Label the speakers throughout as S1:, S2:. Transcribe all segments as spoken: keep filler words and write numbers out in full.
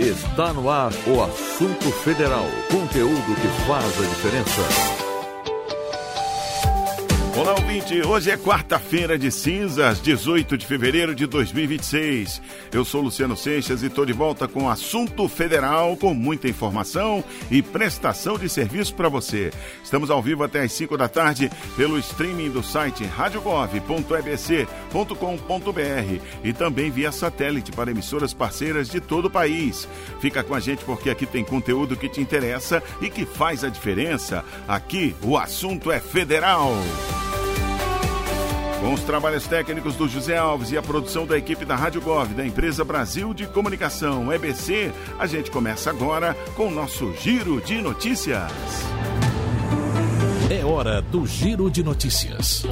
S1: Está no ar o Assunto Federal. Conteúdo que faz a diferença.
S2: Olá, ouvinte. Hoje é quarta-feira de cinzas, dezoito de fevereiro de dois mil e vinte e seis. Eu sou Luciano Seixas e estou de volta com o Assunto Federal, com muita informação e prestação de serviço para você. Estamos ao vivo até às cinco da tarde pelo streaming do site rádio gov ponto e b c ponto com ponto b r e também via satélite para emissoras parceiras de todo o país. Fica com a gente porque aqui tem conteúdo que te interessa e que faz a diferença. Aqui o assunto é federal. Com os trabalhos técnicos do José Alves e a produção da equipe da Rádio Gov, da Empresa Brasil de Comunicação, E B C, a gente começa agora com o nosso Giro de Notícias.
S3: É hora do Giro de Notícias.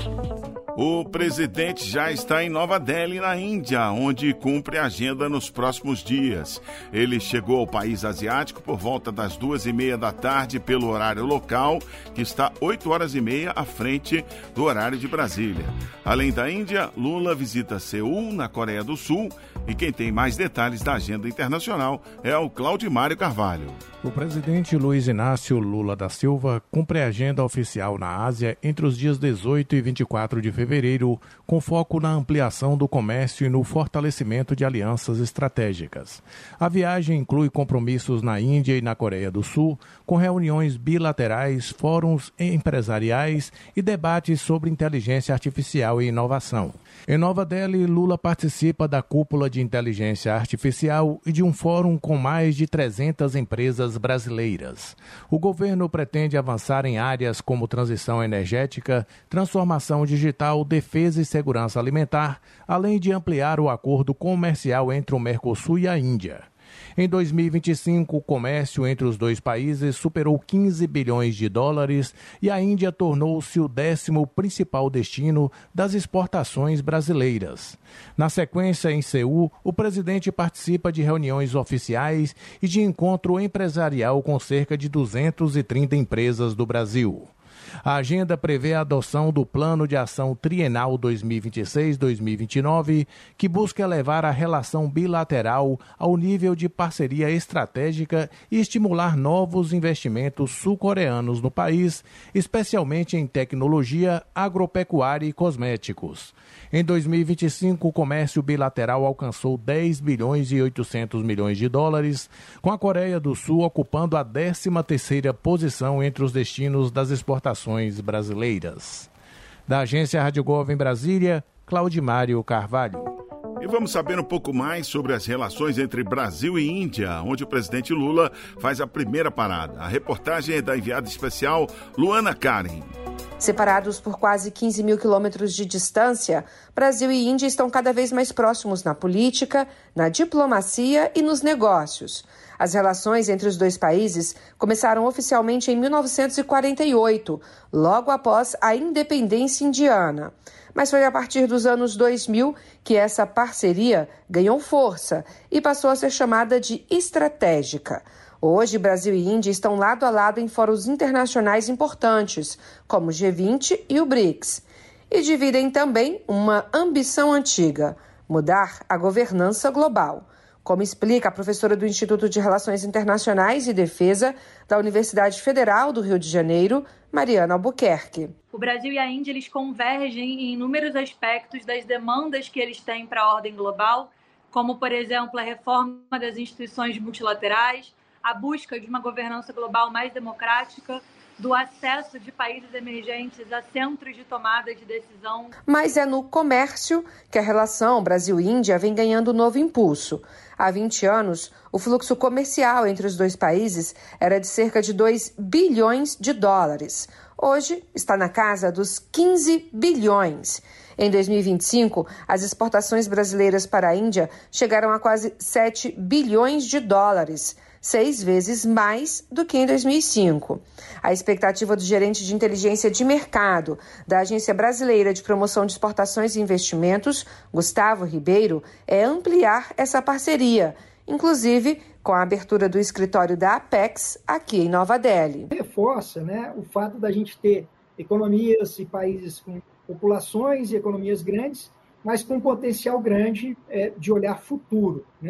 S2: O presidente já está em Nova Delhi, na Índia, onde cumpre a agenda nos próximos dias. Ele chegou ao país asiático por volta das duas e meia da tarde pelo horário local, que está oito horas e meia à frente do horário de Brasília. Além da Índia, Lula visita Seul, na Coreia do Sul, e quem tem mais detalhes da agenda internacional é o Claudimário Carvalho.
S4: O presidente Luiz Inácio Lula da Silva cumpre a agenda oficial na Ásia entre os dias dezoito e vinte e quatro de fevereiro, com foco na ampliação do comércio e no fortalecimento de alianças estratégicas. A viagem inclui compromissos na Índia e na Coreia do Sul, com reuniões bilaterais, fóruns empresariais e debates sobre inteligência artificial e inovação. Em Nova Delhi, Lula participa da cúpula de inteligência artificial e de um fórum com mais de trezentas empresas brasileiras. O governo pretende avançar em áreas como transição energética, transformação digital, defesa e segurança alimentar, além de ampliar o acordo comercial entre o Mercosul e a Índia. Em dois mil e vinte e cinco, o comércio entre os dois países superou quinze bilhões de dólares e a Índia tornou-se o décimo principal destino das exportações brasileiras. Na sequência, em Seul, o presidente participa de reuniões oficiais e de encontro empresarial com cerca de duzentas e trinta empresas do Brasil. A agenda prevê a adoção do Plano de Ação Trienal dois mil e vinte e seis a dois mil e vinte e nove, que busca elevar a relação bilateral ao nível de parceria estratégica e estimular novos investimentos sul-coreanos no país, especialmente em tecnologia, agropecuária e cosméticos. Em dois mil e vinte e cinco, o comércio bilateral alcançou dez bilhões e oitocentos milhões de dólares, com a Coreia do Sul ocupando a décima terceira posição entre os destinos das exportações brasileiras. Da agência Rádio Gov em Brasília, Claudimário Carvalho.
S2: E vamos saber um pouco mais sobre as relações entre Brasil e Índia, onde o presidente Lula faz a primeira parada. A reportagem é da enviada especial Luana Karen.
S5: Separados por quase quinze mil quilômetros de distância, Brasil e Índia estão cada vez mais próximos na política, na diplomacia e nos negócios. As relações entre os dois países começaram oficialmente em mil novecentos e quarenta e oito, logo após a independência indiana. Mas foi a partir dos anos dois mil que essa parceria ganhou força e passou a ser chamada de estratégica. Hoje, Brasil e Índia estão lado a lado em fóruns internacionais importantes, como o G vinte e o BRICS, e dividem também uma ambição antiga: mudar a governança global. Como explica a professora do Instituto de Relações Internacionais e Defesa da Universidade Federal do Rio de Janeiro, Mariana Albuquerque.
S6: O Brasil e a Índia eles convergem em inúmeros aspectos das demandas que eles têm para a ordem global, como, por exemplo, a reforma das instituições multilaterais, a busca de uma governança global mais democrática, do acesso de países emergentes a centros de tomada de decisão.
S5: Mas é no comércio que a relação Brasil-Índia vem ganhando novo impulso. Há vinte anos, o fluxo comercial entre os dois países era de cerca de dois bilhões de dólares. Hoje, está na casa dos quinze bilhões. Em dois mil e vinte e cinco, as exportações brasileiras para a Índia chegaram a quase sete bilhões de dólares, seis vezes mais do que em dois mil e cinco. A expectativa do gerente de inteligência de mercado da Agência Brasileira de Promoção de Exportações e Investimentos, Gustavo Ribeiro, é ampliar essa parceria, inclusive com a abertura do escritório da Apex aqui em Nova Delhi.
S7: Reforça, né, o fato da gente ter economias e países com populações e economias grandes, mas com um potencial grande é, de olhar futuro, né?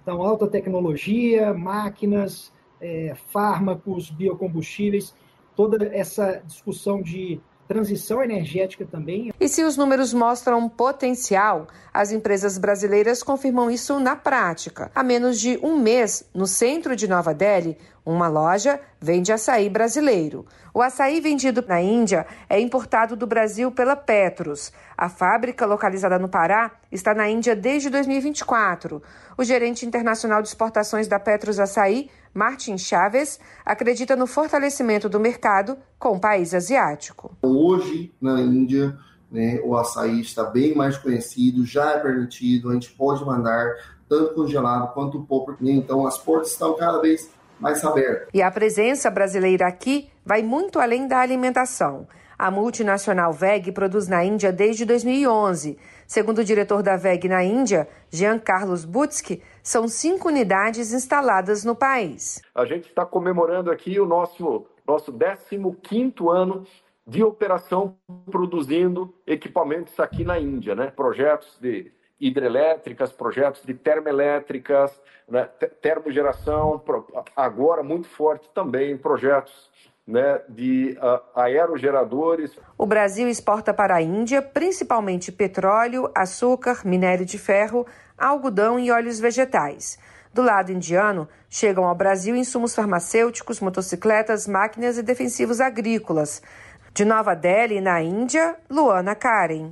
S7: Então, alta tecnologia, máquinas, é, fármacos, biocombustíveis, toda essa discussão de transição energética também.
S5: E se os números mostram potencial, as empresas brasileiras confirmam isso na prática. Há menos de um mês, no centro de Nova Delhi, uma loja vende açaí brasileiro. O açaí vendido na Índia é importado do Brasil pela Petros. A fábrica, localizada no Pará, está na Índia desde dois mil e vinte e quatro. O gerente internacional de exportações da Petros Açaí, Martin Chaves, acredita no fortalecimento do mercado com o país asiático.
S8: Hoje, na Índia, né, o açaí está bem mais conhecido, já é permitido, a gente pode mandar tanto congelado quanto pulpo, então as portas estão cada vez mais abertas.
S5: E a presença brasileira aqui vai muito além da alimentação. A multinacional V E G produz na Índia desde dois mil e onze. Segundo o diretor da V E G na Índia, Jean Carlos Butsky, são cinco unidades instaladas no país.
S9: A gente está comemorando aqui o nosso, nosso décimo quinto ano de operação produzindo equipamentos aqui na Índia, né? Projetos de hidrelétricas, projetos de termoelétricas, né? Termogeração, agora muito forte também projetos, né, de uh, aerogeradores.
S5: O Brasil exporta para a Índia principalmente petróleo, açúcar, minério de ferro, algodão e óleos vegetais. Do lado indiano, chegam ao Brasil insumos farmacêuticos, motocicletas, máquinas e defensivos agrícolas. De Nova Delhi, na Índia, Luana Karen.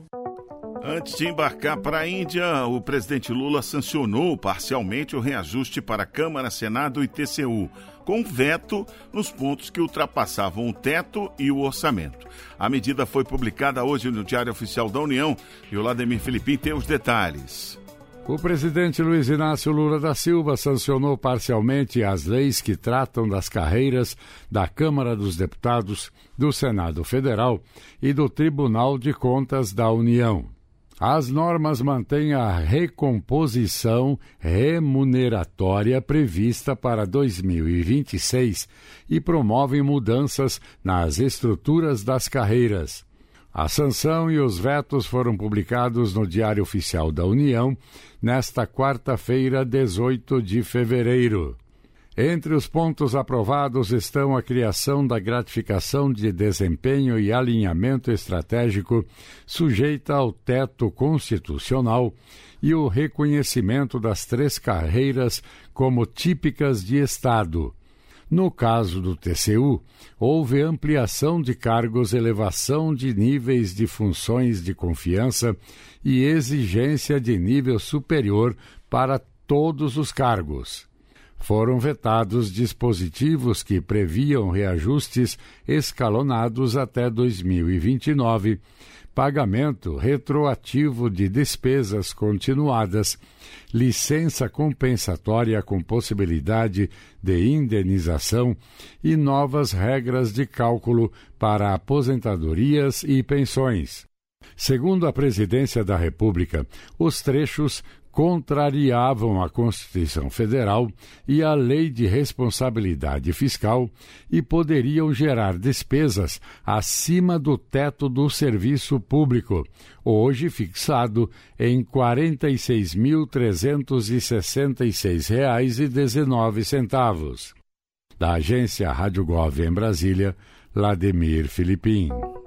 S2: Antes de embarcar para a Índia, o presidente Lula sancionou parcialmente o reajuste para Câmara, Senado e T C U, com veto nos pontos que ultrapassavam o teto e o orçamento. A medida foi publicada hoje no Diário Oficial da União e o Lademir Filipim tem os detalhes.
S10: O presidente Luiz Inácio Lula da Silva sancionou parcialmente as leis que tratam das carreiras da Câmara dos Deputados, do Senado Federal e do Tribunal de Contas da União. As normas mantêm a recomposição remuneratória prevista para dois mil e vinte e seis e promovem mudanças nas estruturas das carreiras. A sanção e os vetos foram publicados no Diário Oficial da União nesta quarta-feira, dezoito de fevereiro. Entre os pontos aprovados estão a criação da gratificação de desempenho e alinhamento estratégico sujeita ao teto constitucional e o reconhecimento das três carreiras como típicas de Estado. No caso do T C U, houve ampliação de cargos, elevação de níveis de funções de confiança e exigência de nível superior para todos os cargos. Foram vetados dispositivos que previam reajustes escalonados até dois mil e vinte e nove, pagamento retroativo de despesas continuadas, licença compensatória com possibilidade de indenização e novas regras de cálculo para aposentadorias e pensões. Segundo a Presidência da República, os trechos contrariavam a Constituição Federal e a Lei de Responsabilidade Fiscal e poderiam gerar despesas acima do teto do serviço público, hoje fixado em quarenta e seis mil trezentos e sessenta e seis reais e dezenove centavos. Da agência Rádio Gov em Brasília, Lademir Filipim.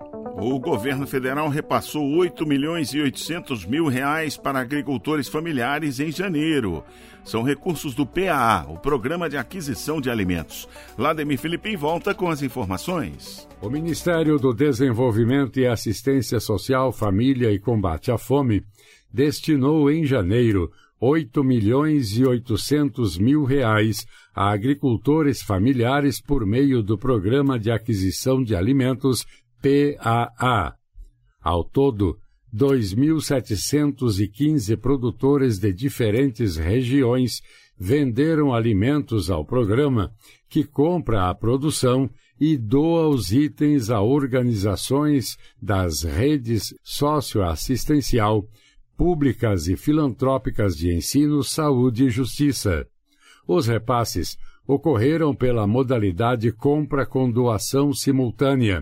S2: O governo federal repassou oito milhões e oitocentos mil reais para agricultores familiares em janeiro. São recursos do P A A, o Programa de Aquisição de Alimentos. Lademir Filipim volta com as informações.
S10: O Ministério do Desenvolvimento e Assistência Social, Família e Combate à Fome destinou em janeiro oito milhões e oitocentos mil reais a agricultores familiares por meio do Programa de Aquisição de Alimentos P A A. Ao todo, dois mil setecentos e quinze produtores de diferentes regiões venderam alimentos ao programa, que compra a produção e doa os itens a organizações das redes socioassistencial, públicas e filantrópicas de ensino, saúde e justiça. Os repasses ocorreram pela modalidade compra com doação simultânea,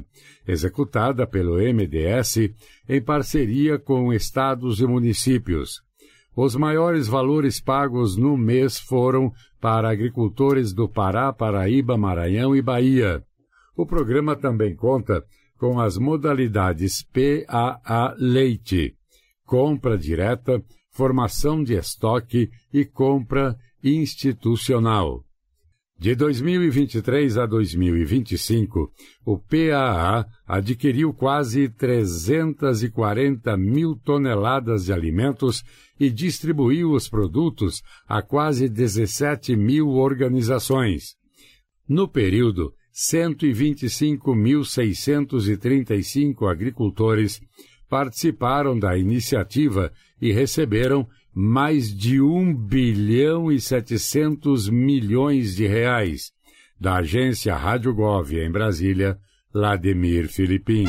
S10: executada pelo M D S em parceria com estados e municípios. Os maiores valores pagos no mês foram para agricultores do Pará, Paraíba, Maranhão e Bahia. O programa também conta com as modalidades P A A Leite, compra direta, formação de estoque e compra institucional. De dois mil e vinte e três a dois mil e vinte e cinco, o P A A adquiriu quase trezentas e quarenta mil toneladas de alimentos e distribuiu os produtos a quase dezessete mil organizações. No período, cento e vinte e cinco mil seiscentos e trinta e cinco agricultores participaram da iniciativa e receberam mais de um bilhão e setecentos milhões de reais. Da agência Rádio Gov em Brasília, Lademir Filipim.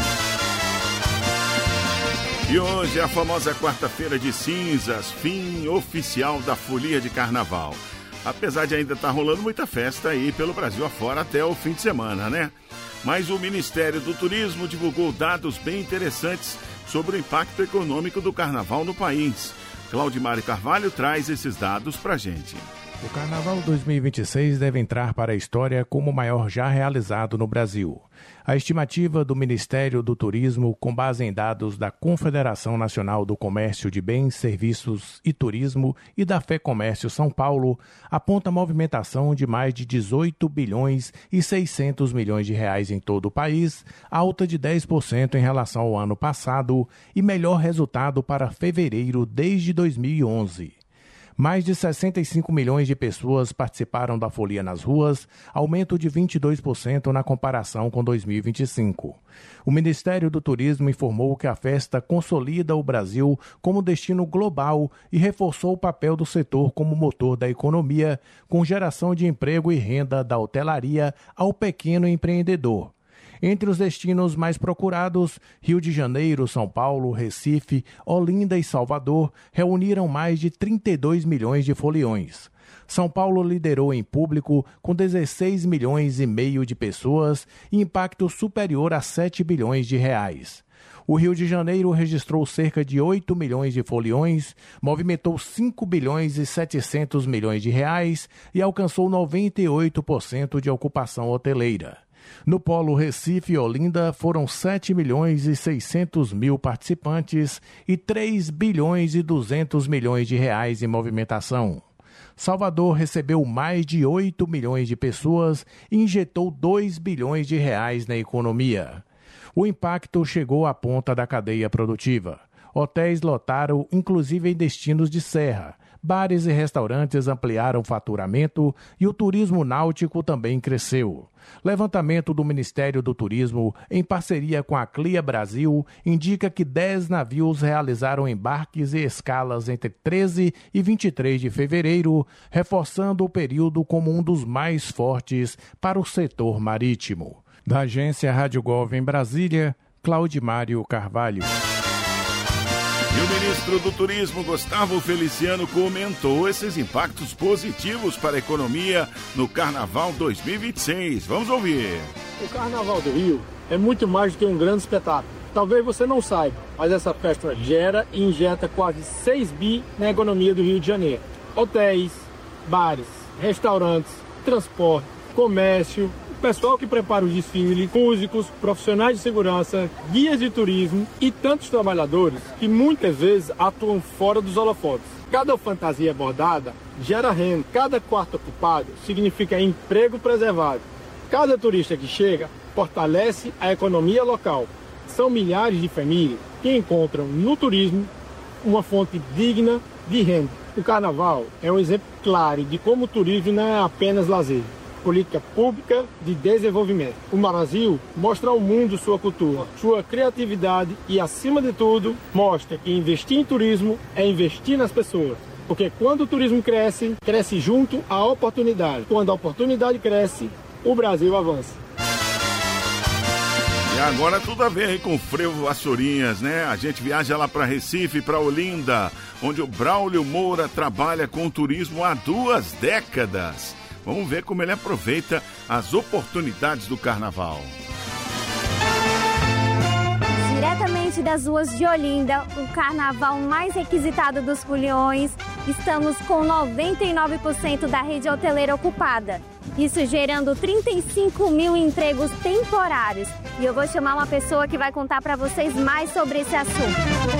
S2: E hoje é a famosa quarta-feira de cinzas, fim oficial da folia de carnaval. Apesar de ainda estar rolando muita festa aí pelo Brasil afora até o fim de semana, né? Mas o Ministério do Turismo divulgou dados bem interessantes sobre o impacto econômico do carnaval no país. Claudimário Carvalho traz esses dados pra gente.
S4: O Carnaval dois mil e vinte e seis deve entrar para a história como o maior já realizado no Brasil. A estimativa do Ministério do Turismo, com base em dados da Confederação Nacional do Comércio de Bens, Serviços e Turismo e da FEComércio São Paulo, aponta movimentação de mais de dezoito bilhões e seiscentos milhões de reais em todo o país, alta de dez por cento em relação ao ano passado e melhor resultado para fevereiro desde dois mil e onze. Mais de sessenta e cinco milhões de pessoas participaram da folia nas ruas, aumento de vinte e dois por cento na comparação com dois mil e vinte e cinco. O Ministério do Turismo informou que a festa consolida o Brasil como destino global e reforçou o papel do setor como motor da economia, com geração de emprego e renda da hotelaria ao pequeno empreendedor. Entre os destinos mais procurados, Rio de Janeiro, São Paulo, Recife, Olinda e Salvador reuniram mais de trinta e dois milhões de foliões. São Paulo liderou em público com dezesseis milhões e meio de pessoas e impacto superior a sete bilhões de reais. O Rio de Janeiro registrou cerca de oito milhões de foliões, movimentou cinco bilhões e setecentos milhões de reais e alcançou noventa e oito por cento de ocupação hoteleira. No polo Recife e Olinda foram sete milhões e seiscentos mil participantes e três bilhões e duzentos milhões de reais em movimentação. Salvador recebeu mais de oito milhões de pessoas e injetou dois bilhões de reais na economia. O impacto chegou à ponta da cadeia produtiva. Hotéis lotaram, inclusive em destinos de serra. Bares e restaurantes ampliaram o faturamento e o turismo náutico também cresceu. Levantamento do Ministério do Turismo, em parceria com a Clia Brasil, indica que dez navios realizaram embarques e escalas entre treze e vinte e três de fevereiro, reforçando o período como um dos mais fortes para o setor marítimo. Da agência Rádio Gov em Brasília, Claudimário Carvalho.
S2: E o ministro do Turismo, Gustavo Feliciano, comentou esses impactos positivos para a economia no Carnaval dois mil e vinte e seis. Vamos ouvir.
S11: O Carnaval do Rio é muito mais do que um grande espetáculo. Talvez você não saiba, mas essa festa gera e injeta quase seis bi na economia do Rio de Janeiro. Hotéis, bares, restaurantes, transporte, comércio, pessoal que prepara os desfiles, músicos, profissionais de segurança, guias de turismo e tantos trabalhadores que muitas vezes atuam fora dos holofotes. Cada fantasia bordada gera renda, cada quarto ocupado significa emprego preservado. Cada turista que chega fortalece a economia local. São milhares de famílias que encontram no turismo uma fonte digna de renda. O Carnaval é um exemplo claro de como o turismo não é apenas lazer. Política pública de desenvolvimento. O Brasil mostra ao mundo sua cultura, sua criatividade e, acima de tudo, mostra que investir em turismo é investir nas pessoas. Porque quando o turismo cresce, cresce junto à oportunidade. Quando a oportunidade cresce, o Brasil avança.
S2: E agora tudo a ver aí com o Frevo Vassourinhas, né? A gente viaja lá para Recife, para Olinda, onde o Braulio Moura trabalha com turismo há duas décadas. Vamos ver como ele aproveita as oportunidades do Carnaval.
S12: Diretamente diretamente das ruas de Olinda, o carnaval mais requisitado dos foliões. Estamos com noventa e nove por cento da rede hoteleira ocupada. Isso gerando trinta e cinco mil empregos temporários. E eu vou chamar uma pessoa que vai contar para vocês mais sobre esse assunto.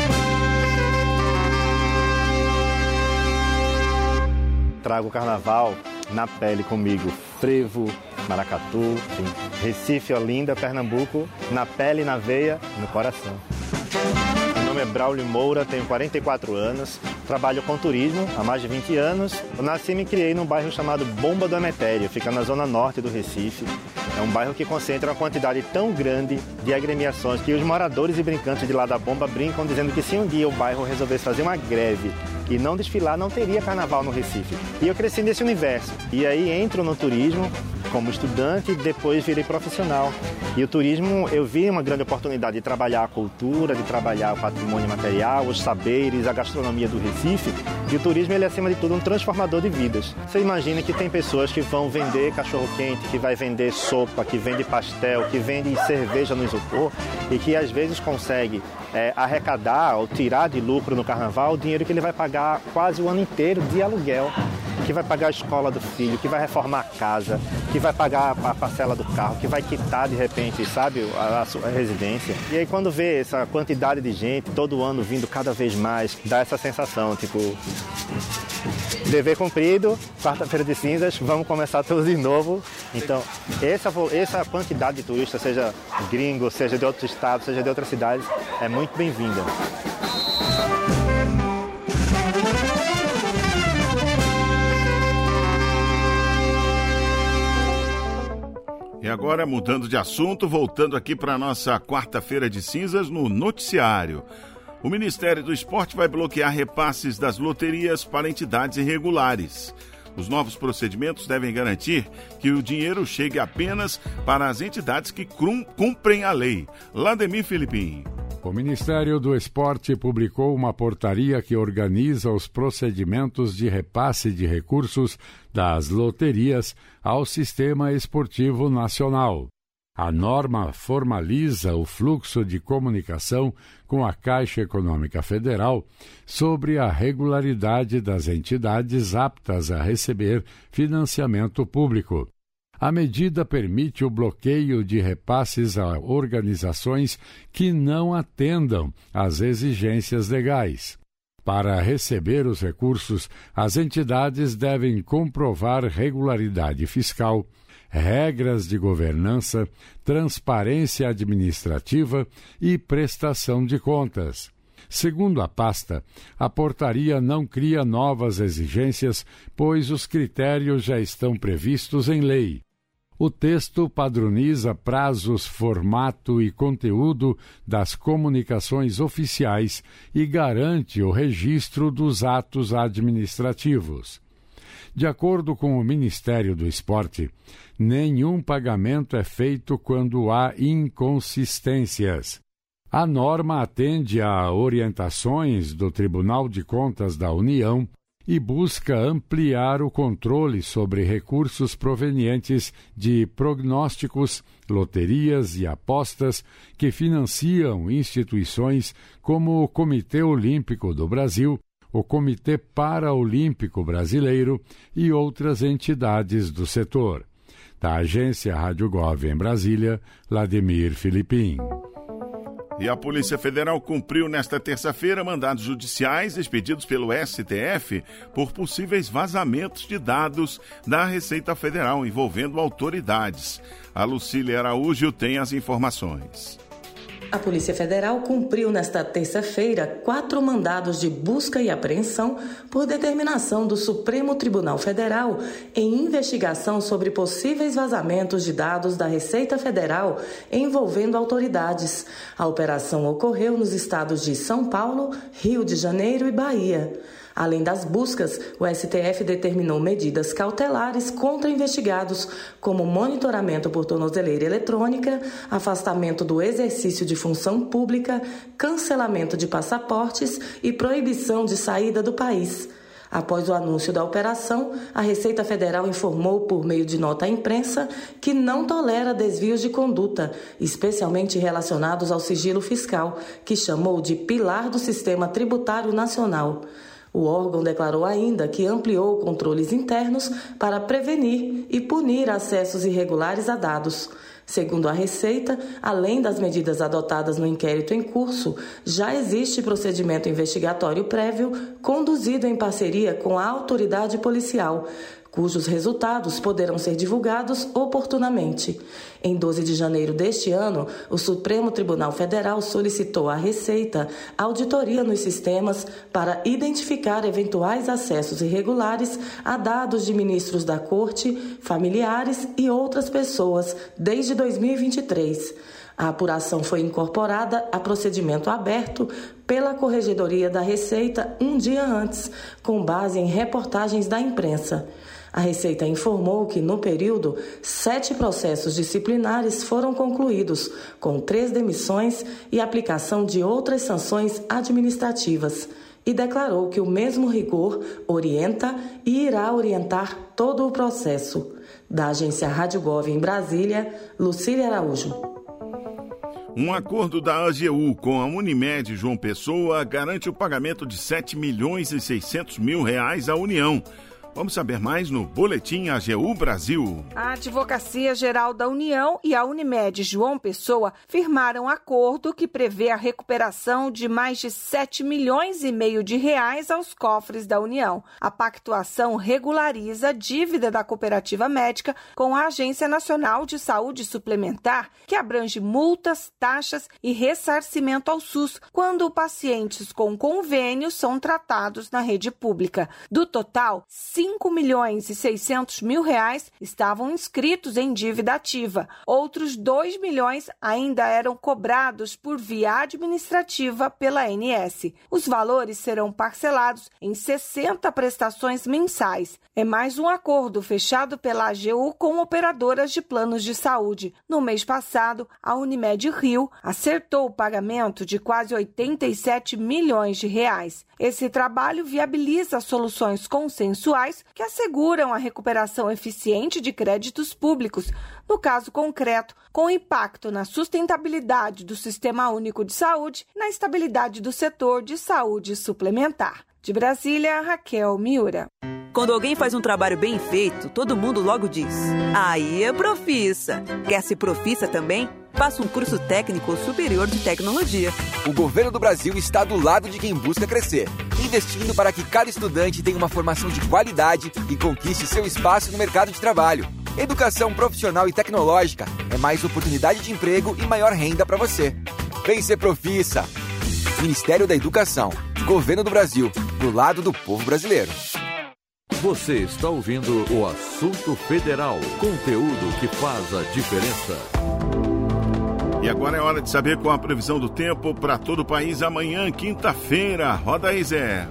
S13: Trago o carnaval na pele comigo. Frevo, maracatu, enfim, Recife, Olinda, Pernambuco, na pele, na veia, no coração. Meu nome é Braulio Moura, tenho quarenta e quatro anos, trabalho com turismo há mais de vinte anos. Eu nasci e me criei num bairro chamado Bomba do Emetério, fica na zona norte do Recife. É um bairro que concentra uma quantidade tão grande de agremiações que os moradores e brincantes de lá da Bomba brincam dizendo que se um dia o bairro resolvesse fazer uma greve e não desfilar, não teria carnaval no Recife. E eu cresci nesse universo. E aí entro no turismo como estudante e depois virei profissional. E o turismo, eu vi uma grande oportunidade de trabalhar a cultura, de trabalhar o patrimônio material, os saberes, a gastronomia do Recife. E o turismo, ele é, acima de tudo, um transformador de vidas. Você imagina que tem pessoas que vão vender cachorro-quente, que vai vender sopa, que vende pastel, que vende cerveja no isopor e que às vezes consegue é, arrecadar ou tirar de lucro no carnaval o dinheiro que ele vai pagar quase o ano inteiro de aluguel, que vai pagar a escola do filho, que vai reformar a casa, que vai pagar a parcela do carro, que vai quitar de repente, sabe, a, a sua residência. E aí quando vê essa quantidade de gente todo ano vindo cada vez mais, dá essa sensação, tipo, dever cumprido, quarta-feira de cinzas, vamos começar tudo de novo. Então, essa, essa quantidade de turistas, seja gringo, seja de outros estados, seja de outras cidades, é muito bem-vinda.
S2: E agora, mudando de assunto, voltando aqui para a nossa quarta-feira de cinzas no noticiário. O Ministério do Esporte vai bloquear repasses das loterias para entidades irregulares. Os novos procedimentos devem garantir que o dinheiro chegue apenas para as entidades que cumprem a lei. Lademir Filipim.
S10: O Ministério do Esporte publicou uma portaria que organiza os procedimentos de repasse de recursos das loterias ao Sistema Esportivo Nacional. A norma formaliza o fluxo de comunicação com a Caixa Econômica Federal sobre a regularidade das entidades aptas a receber financiamento público. A medida permite o bloqueio de repasses a organizações que não atendam às exigências legais. Para receber os recursos, as entidades devem comprovar regularidade fiscal, regras de governança, transparência administrativa e prestação de contas. Segundo a pasta, a portaria não cria novas exigências, pois os critérios já estão previstos em lei. O texto padroniza prazos, formato e conteúdo das comunicações oficiais e garante o registro dos atos administrativos. De acordo com o Ministério do Esporte, nenhum pagamento é feito quando há inconsistências. A norma atende a orientações do Tribunal de Contas da União e busca ampliar o controle sobre recursos provenientes de prognósticos, loterias e apostas que financiam instituições como o Comitê Olímpico do Brasil, o Comitê Paraolímpico Brasileiro e outras entidades do setor. Da Agência Rádio Gov em Brasília, Lademir Filipim.
S2: E a Polícia Federal cumpriu nesta terça-feira mandados judiciais expedidos pelo S T F por possíveis vazamentos de dados da Receita Federal envolvendo autoridades. A Lucília Araújo tem as informações.
S14: A Polícia Federal cumpriu nesta terça-feira quatro mandados de busca e apreensão por determinação do Supremo Tribunal Federal em investigação sobre possíveis vazamentos de dados da Receita Federal envolvendo autoridades. A operação ocorreu nos estados de São Paulo, Rio de Janeiro e Bahia. Além das buscas, o S T F determinou medidas cautelares contra investigados, como monitoramento por tornozeleira eletrônica, afastamento do exercício de função pública, cancelamento de passaportes e proibição de saída do país. Após o anúncio da operação, a Receita Federal informou por meio de nota à imprensa que não tolera desvios de conduta, especialmente relacionados ao sigilo fiscal, que chamou de pilar do sistema tributário nacional. O órgão declarou ainda que ampliou controles internos para prevenir e punir acessos irregulares a dados. Segundo a Receita, além das medidas adotadas no inquérito em curso, já existe procedimento investigatório prévio conduzido em parceria com a autoridade policial, cujos resultados poderão ser divulgados oportunamente. Em doze de janeiro deste ano, o Supremo Tribunal Federal solicitou à Receita auditoria nos sistemas para identificar eventuais acessos irregulares a dados de ministros da Corte, familiares e outras pessoas desde dois mil e vinte e três. A apuração foi incorporada a procedimento aberto pela Corregedoria da Receita um dia antes, com base em reportagens da imprensa. A Receita informou que, no período, sete processos disciplinares foram concluídos, com três demissões e aplicação de outras sanções administrativas, e declarou que o mesmo rigor orienta e irá orientar todo o processo. Da agência Rádio Gov em Brasília, Lucília Araújo.
S2: Um acordo da A G U com a Unimed João Pessoa garante o pagamento de sete milhões e seiscentos mil reais à União. Vamos saber mais no Boletim A G U Brasil.
S15: A Advocacia Geral da União e a Unimed João Pessoa firmaram acordo que prevê a recuperação de mais de sete milhões e meio de reais aos cofres da União. A pactuação regulariza a dívida da cooperativa médica com a Agência Nacional de Saúde Suplementar, que abrange multas, taxas e ressarcimento ao SUS, quando pacientes com convênio são tratados na rede pública. Do total, cinco milhões e seiscentos mil reais estavam inscritos em dívida ativa. Outros dois milhões ainda eram cobrados por via administrativa pela A N S. Os valores serão parcelados em sessenta prestações mensais. É mais um acordo fechado pela A G U com operadoras de planos de saúde. No mês passado, a Unimed Rio acertou o pagamento de quase oitenta e sete milhões de reais. Esse trabalho viabiliza soluções consensuais que asseguram a recuperação eficiente de créditos públicos, no caso concreto, com impacto na sustentabilidade do Sistema Único de Saúde e na estabilidade do setor de saúde suplementar. De Brasília, Raquel Miura.
S16: Quando alguém faz um trabalho bem feito, todo mundo logo diz: aí é profissa. Quer ser profissa também? Faça um curso técnico ou superior de tecnologia.
S17: O governo do Brasil está do lado de quem busca crescer, investindo para que cada estudante tenha uma formação de qualidade e conquiste seu espaço no mercado de trabalho. Educação profissional e tecnológica é mais oportunidade de emprego e maior renda para você. Vem ser profissa. Ministério da Educação, Governo do Brasil, do lado do povo brasileiro.
S1: Você está ouvindo o Assunto Federal, conteúdo que faz a diferença.
S2: E agora é hora de saber qual a previsão do tempo para todo o país amanhã, quinta-feira. Roda aí, Zé.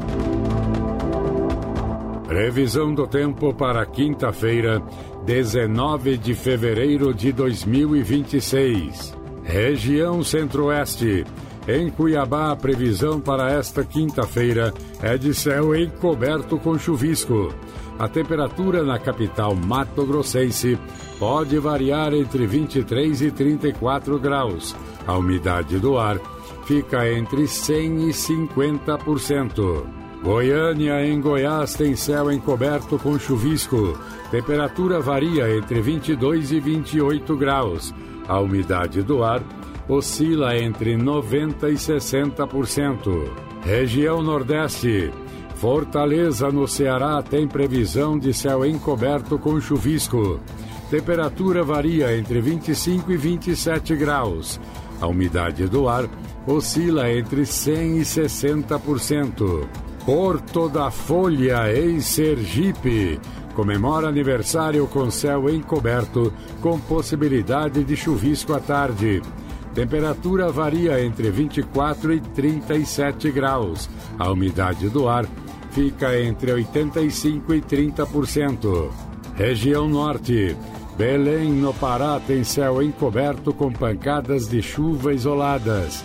S10: Previsão do tempo para quinta-feira, dezenove de fevereiro de dois mil e vinte e seis. Região Centro-Oeste. Em Cuiabá, a previsão para esta quinta-feira é de céu encoberto com chuvisco. A temperatura na capital mato-grossense pode variar entre vinte e três e trinta e quatro graus. A umidade do ar fica entre cem e cinquenta por cento. Goiânia, em Goiás, tem céu encoberto com chuvisco. Temperatura varia entre vinte e dois e vinte e oito graus. A umidade do ar oscila entre noventa e sessenta por cento. Região Nordeste. Fortaleza, no Ceará, tem previsão de céu encoberto com chuvisco. Temperatura varia entre vinte e cinco e vinte e sete graus. A umidade do ar oscila entre cem e sessenta por cento. Porto da Folha, em Sergipe, comemora aniversário com céu encoberto, com possibilidade de chuvisco à tarde. Temperatura varia entre vinte e quatro e trinta e sete graus. A umidade do ar fica entre oitenta e cinco e trinta por cento. Região Norte. Belém, no Pará, tem céu encoberto com pancadas de chuva isoladas.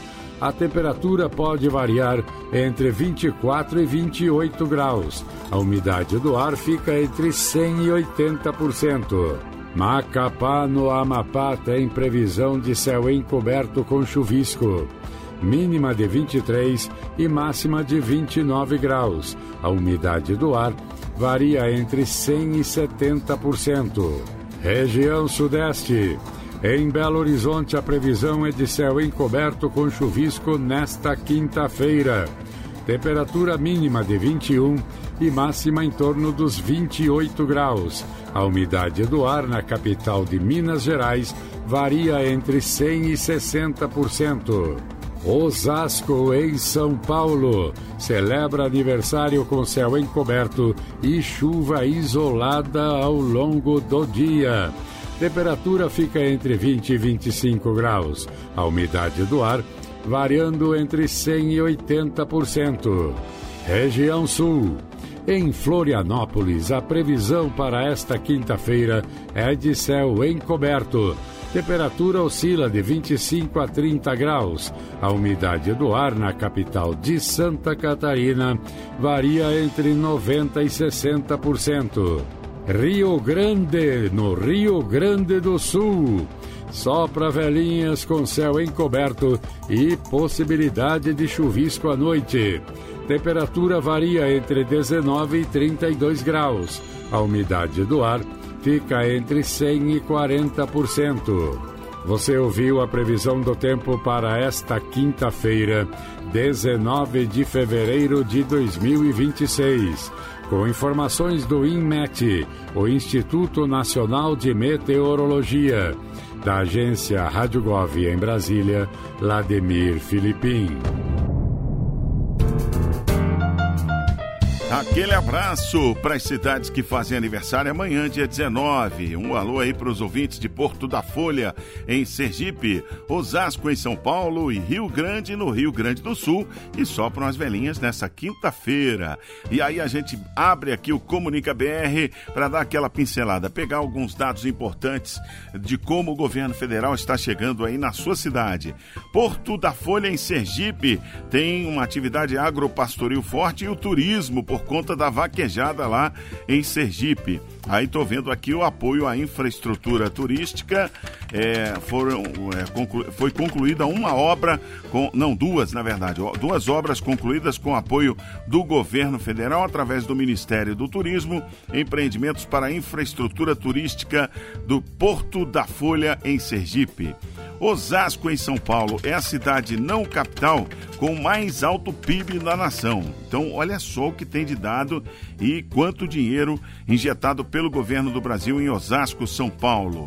S10: a temperatura pode variar entre vinte e quatro e vinte e oito graus. A umidade do ar fica entre cem e oitenta por cento. Macapá, no Amapá, tem previsão de céu encoberto com chuvisco. Mínima de vinte e três e máxima de vinte e nove graus. A umidade do ar varia entre cem e setenta por cento. Região Sudeste. Em Belo Horizonte, a previsão é de céu encoberto com chuvisco nesta quinta-feira. Temperatura mínima de vinte e um e máxima em torno dos vinte e oito graus. A umidade do ar na capital de Minas Gerais varia entre cem e sessenta por cento. Osasco, em São Paulo, celebra aniversário com céu encoberto e chuva isolada ao longo do dia. Temperatura fica entre vinte e vinte e cinco graus. A umidade do ar variando entre cem e oitenta por cento. Região Sul. Em Florianópolis, a previsão para esta quinta-feira é de céu encoberto. Temperatura oscila de vinte e cinco a trinta graus. A umidade do ar na capital de Santa Catarina varia entre noventa e sessenta por cento. Rio Grande, no Rio Grande do Sul. Sopra velhinhas com céu encoberto e possibilidade de chuvisco à noite. Temperatura varia entre dezenove e trinta e dois graus. A umidade do ar fica entre cem e quarenta por cento. Você ouviu a previsão do tempo para esta quinta-feira, dezenove de fevereiro de dois mil e vinte e seis. Com informações do INMET, o Instituto Nacional de Meteorologia. Da agência Rádio Gov em Brasília, Lademir Filipim.
S2: Aquele abraço para as cidades que fazem aniversário amanhã, dia dezenove. Um alô aí para os ouvintes de Porto da Folha, em Sergipe, Osasco, em São Paulo e Rio Grande, no Rio Grande do Sul. E sopram as velhinhas nessa quinta-feira. E aí a gente abre aqui o Comunica B R para dar aquela pincelada, pegar alguns dados importantes de como o governo federal está chegando aí na sua cidade. Porto da Folha, em Sergipe, tem uma atividade agropastoril forte e o turismo por conta da vaquejada lá em Sergipe. Aí tô vendo aqui o apoio à infraestrutura turística. É, foram, é, conclu, foi concluída uma obra, com, não, duas, na verdade, duas obras concluídas com apoio do governo federal através do Ministério do Turismo, empreendimentos para a infraestrutura turística do Porto da Folha em Sergipe. Osasco, em São Paulo, é a cidade não capital com mais alto P I B da nação. Então, olha só o que tem de dado e quanto dinheiro injetado pelo governo do Brasil em Osasco, São Paulo.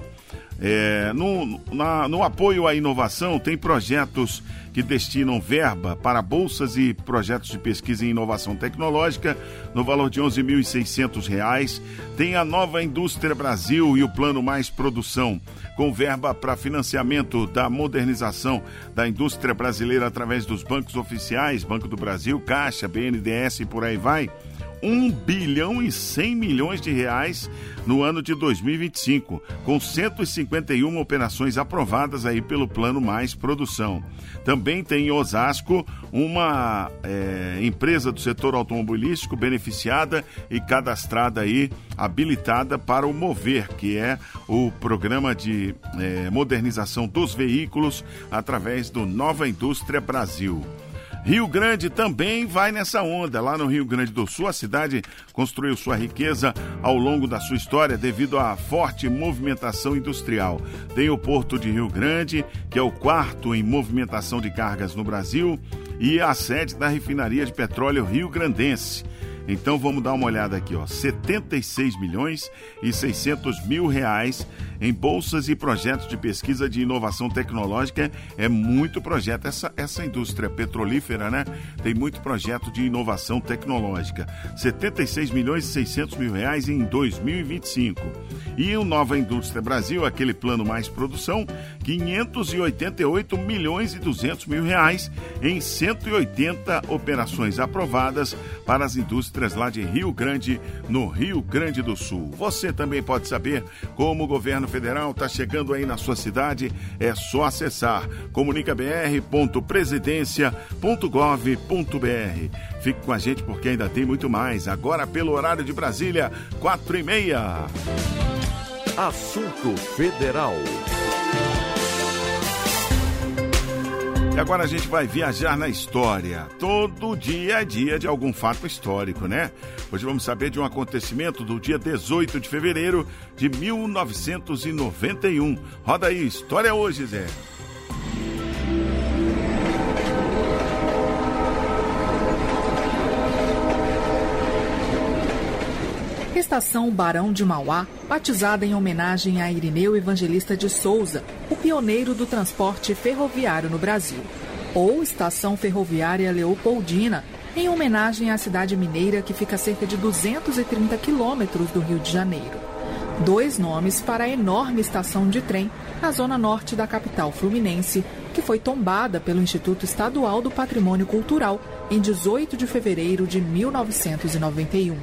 S2: É, no, na, no apoio à inovação, tem projetos que destinam verba para bolsas e projetos de pesquisa em inovação tecnológica no valor de onze mil e seiscentos reais. Tem a Nova Indústria Brasil e o Plano Mais Produção, com verba para financiamento da modernização da indústria brasileira através dos bancos oficiais, Banco do Brasil, Caixa, B N D E S e por aí vai. um bilhão e cem milhões de reais no ano de dois mil e vinte e cinco, com cento e cinquenta e uma operações aprovadas aí pelo Plano Mais Produção. Também tem em Osasco uma é, empresa do setor automobilístico beneficiada e cadastrada aí, habilitada para o Mover, que é o programa de é, modernização dos veículos através do Nova Indústria Brasil. Rio Grande também vai nessa onda. Lá no Rio Grande do Sul, a cidade construiu sua riqueza ao longo da sua história devido à forte movimentação industrial. Tem o Porto de Rio Grande, que é o quarto em movimentação de cargas no Brasil, e a sede da refinaria de petróleo Rio Grandense. Então vamos dar uma olhada aqui, ó, setenta e seis milhões e seiscentos mil reais em bolsas e projetos de pesquisa de inovação tecnológica. É muito projeto, essa, essa indústria petrolífera, né? Tem muito projeto de inovação tecnológica. setenta e seis milhões e seiscentos mil reais em dois mil e vinte e cinco. E o Nova Indústria Brasil, aquele Plano Mais Produção, quinhentos e oitenta e oito milhões e duzentos mil reais em cento e oitenta operações aprovadas para as indústrias Extras lá de Rio Grande, no Rio Grande do Sul. Você também pode saber como o governo federal está chegando aí na sua cidade. É só acessar comunicabr ponto presidência ponto gov ponto br. Fique com a gente porque ainda tem muito mais. Agora pelo horário de Brasília, quatro e meia.
S1: Assunto Federal.
S2: E agora a gente vai viajar na história. Todo dia é dia de algum fato histórico, né? Hoje vamos saber de um acontecimento do dia dezoito de fevereiro de mil novecentos e noventa e um. Roda aí, História Hoje, Zé.
S18: Estação Barão de Mauá, batizada em homenagem a Irineu Evangelista de Souza, o pioneiro do transporte ferroviário no Brasil. Ou Estação Ferroviária Leopoldina, em homenagem à cidade mineira que fica a cerca de duzentos e trinta quilômetros do Rio de Janeiro. Dois nomes para a enorme estação de trem na zona norte da capital fluminense, que foi tombada pelo Instituto Estadual do Patrimônio Cultural em dezoito de fevereiro de mil novecentos e noventa e um.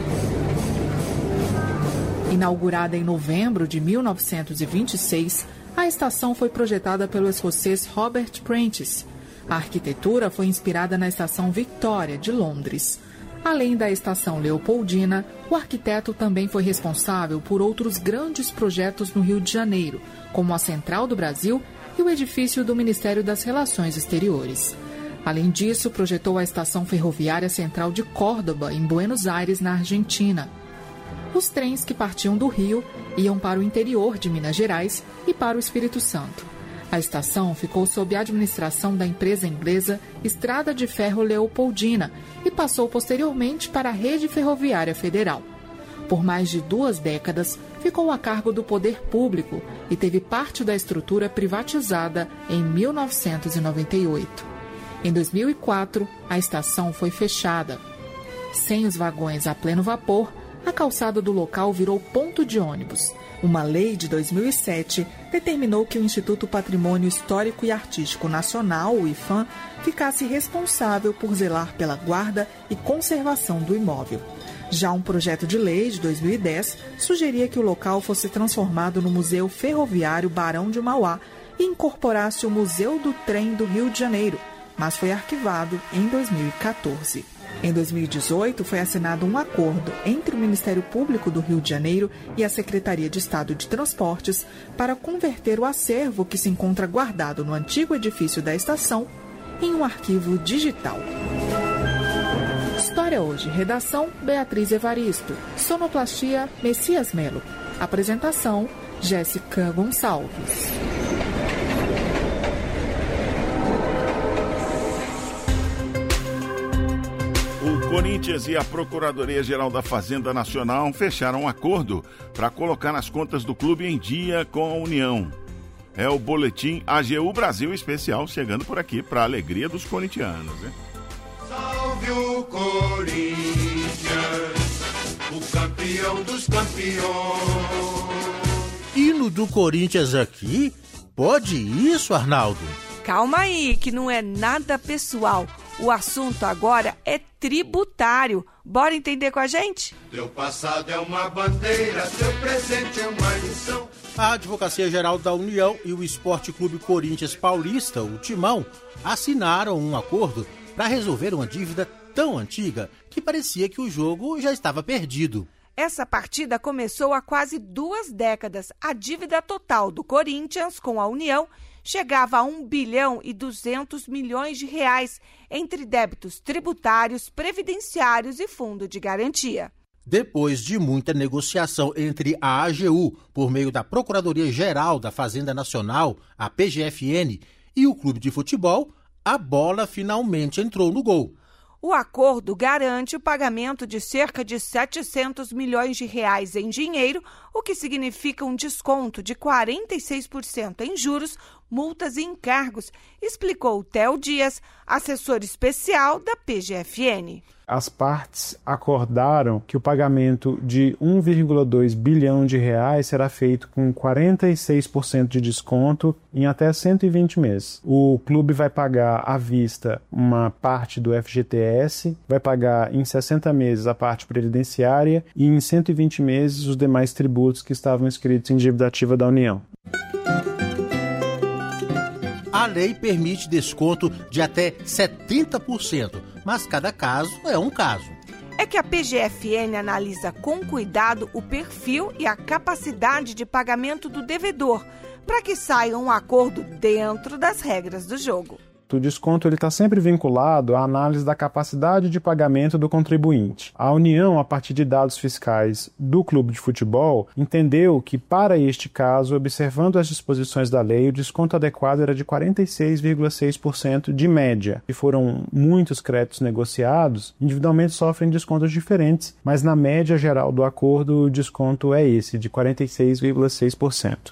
S18: Inaugurada em novembro de mil novecentos e vinte e seis, a estação foi projetada pelo escocês Robert Prentice. A arquitetura foi inspirada na Estação Victoria, de Londres. Além da Estação Leopoldina, o arquiteto também foi responsável por outros grandes projetos no Rio de Janeiro, como a Central do Brasil e o edifício do Ministério das Relações Exteriores. Além disso, projetou a Estação Ferroviária Central de Córdoba, em Buenos Aires, na Argentina. Os trens que partiam do Rio iam para o interior de Minas Gerais e para o Espírito Santo. A estação ficou sob a administração da empresa inglesa Estrada de Ferro Leopoldina e passou posteriormente para a Rede Ferroviária Federal. Por mais de duas décadas, ficou a cargo do poder público e teve parte da estrutura privatizada em mil novecentos e noventa e oito. Em dois mil e quatro, a estação foi fechada. Sem os vagões a pleno vapor, a calçada do local virou ponto de ônibus. Uma lei de dois mil e sete determinou que o Instituto Patrimônio Histórico e Artístico Nacional, o IPHAN, ficasse responsável por zelar pela guarda e conservação do imóvel. Já um projeto de lei de dois mil e dez sugeria que o local fosse transformado no Museu Ferroviário Barão de Mauá e incorporasse o Museu do Trem do Rio de Janeiro, mas foi arquivado em dois mil e quatorze. Em dois mil e dezoito, foi assinado um acordo entre o Ministério Público do Rio de Janeiro e a Secretaria de Estado de Transportes para converter o acervo que se encontra guardado no antigo edifício da estação em um arquivo digital. História Hoje. Redação: Beatriz Evaristo. Sonoplastia: Messias Melo. Apresentação: Jéssica Gonçalves.
S2: O Corinthians e a Procuradoria-Geral da Fazenda Nacional fecharam um acordo para colocar as contas do clube em dia com a União. É o boletim A G U Brasil Especial chegando por aqui para a alegria dos corintianos, né?
S19: Salve o Corinthians, o campeão dos campeões.
S20: Hino do Corinthians aqui? Pode isso, Arnaldo?
S15: Calma aí, que não é nada pessoal. O assunto agora é tributário. Bora entender com a gente?
S19: Teu passado é uma bandeira, teu presente é uma lição.
S20: A Advocacia Geral da União e o Esporte Clube Corinthians Paulista, o Timão, assinaram um acordo para resolver uma dívida tão antiga que parecia que o jogo já estava perdido.
S15: Essa partida começou há quase duas décadas. A dívida total do Corinthians com a União chegava a um bilhão e duzentos milhões de reais entre débitos tributários, previdenciários e fundo de garantia.
S20: Depois de muita negociação entre a A G U, por meio da Procuradoria-Geral da Fazenda Nacional, a P G F N, e o clube de futebol, a bola finalmente entrou no gol.
S15: O acordo garante o pagamento de cerca de setecentos milhões de reais em dinheiro, o que significa um desconto de quarenta e seis por cento em juros multas e encargos, explicou Theo Dias, assessor especial da P G F N.
S21: As partes acordaram que o pagamento de um vírgula dois bilhão de reais será feito com quarenta e seis por cento de desconto em até cento e vinte meses. O clube vai pagar à vista uma parte do F G T S, vai pagar em sessenta meses a parte previdenciária e em cento e vinte meses os demais tributos que estavam inscritos em dívida ativa da União.
S20: A lei permite desconto de até setenta por cento, mas cada caso é um caso.
S15: É que a P G F N analisa com cuidado o perfil e a capacidade de pagamento do devedor, para que saia um acordo dentro das regras do jogo.
S21: O desconto está sempre vinculado à análise da capacidade de pagamento do contribuinte. A União, a partir de dados fiscais do clube de futebol, entendeu que, para este caso, observando as disposições da lei, o desconto adequado era de quarenta e seis vírgula seis por cento de média. E foram muitos créditos negociados, individualmente sofrem descontos diferentes, mas na média geral do acordo o desconto é esse, de quarenta e seis vírgula seis por cento.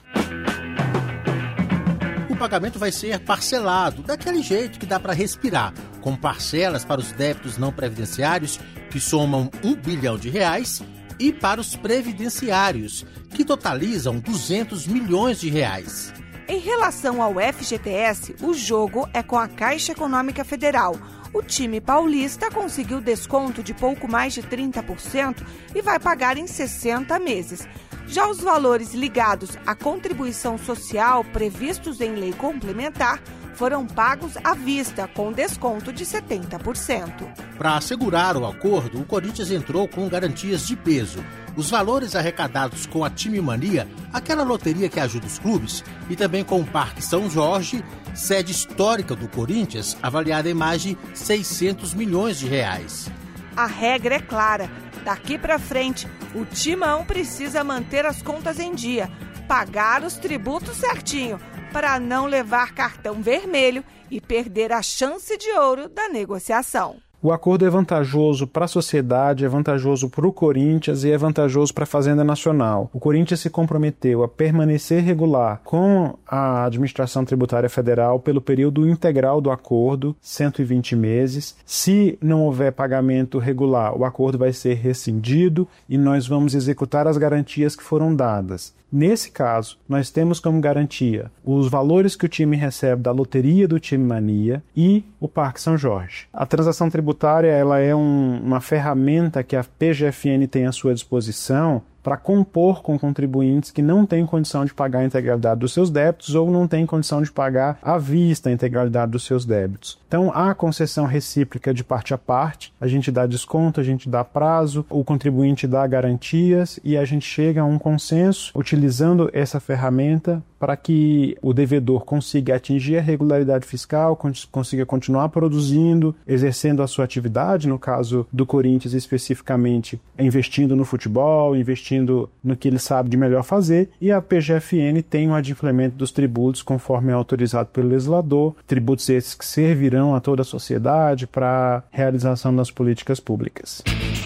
S20: O pagamento vai ser parcelado, daquele jeito que dá para respirar, com parcelas para os débitos não previdenciários, que somam um bilhão de reais, e para os previdenciários, que totalizam duzentos milhões de reais.
S15: Em relação ao F G T S, o jogo é com a Caixa Econômica Federal. O time paulista conseguiu desconto de pouco mais de trinta por cento e vai pagar em sessenta meses. Já os valores ligados à contribuição social previstos em lei complementar foram pagos à vista, com desconto de setenta por cento.
S20: Para assegurar o acordo, o Corinthians entrou com garantias de peso. Os valores arrecadados com a Time Mania, aquela loteria que ajuda os clubes, e também com o Parque São Jorge, sede histórica do Corinthians, avaliada em mais de seiscentos milhões de reais.
S15: A regra é clara. Daqui para frente, o Timão precisa manter as contas em dia, pagar os tributos certinho, para não levar cartão vermelho e perder a chance de ouro da negociação.
S21: O acordo é vantajoso para a sociedade, é vantajoso para o Corinthians e é vantajoso para a Fazenda Nacional. O Corinthians se comprometeu a permanecer regular com a Administração Tributária Federal pelo período integral do acordo, cento e vinte meses. Se não houver pagamento regular, o acordo vai ser rescindido e nós vamos executar as garantias que foram dadas. Nesse caso, nós temos como garantia os valores que o time recebe da loteria do Time Mania e o Parque São Jorge. A transação tributária ela é um, uma ferramenta que a P G F N tem à sua disposição para compor com contribuintes que não têm condição de pagar a integralidade dos seus débitos ou não têm condição de pagar à vista a integralidade dos seus débitos. Então, há concessão recíproca de parte a parte, a gente dá desconto, a gente dá prazo, o contribuinte dá garantias e a gente chega a um consenso utilizando essa ferramenta para que o devedor consiga atingir a regularidade fiscal, consiga continuar produzindo, exercendo a sua atividade, no caso do Corinthians especificamente, investindo no futebol, investindo no que ele sabe de melhor fazer, e a P G F N tem um adimplemento dos tributos conforme é autorizado pelo legislador, tributos esses que servirão a toda a sociedade para a realização das políticas públicas.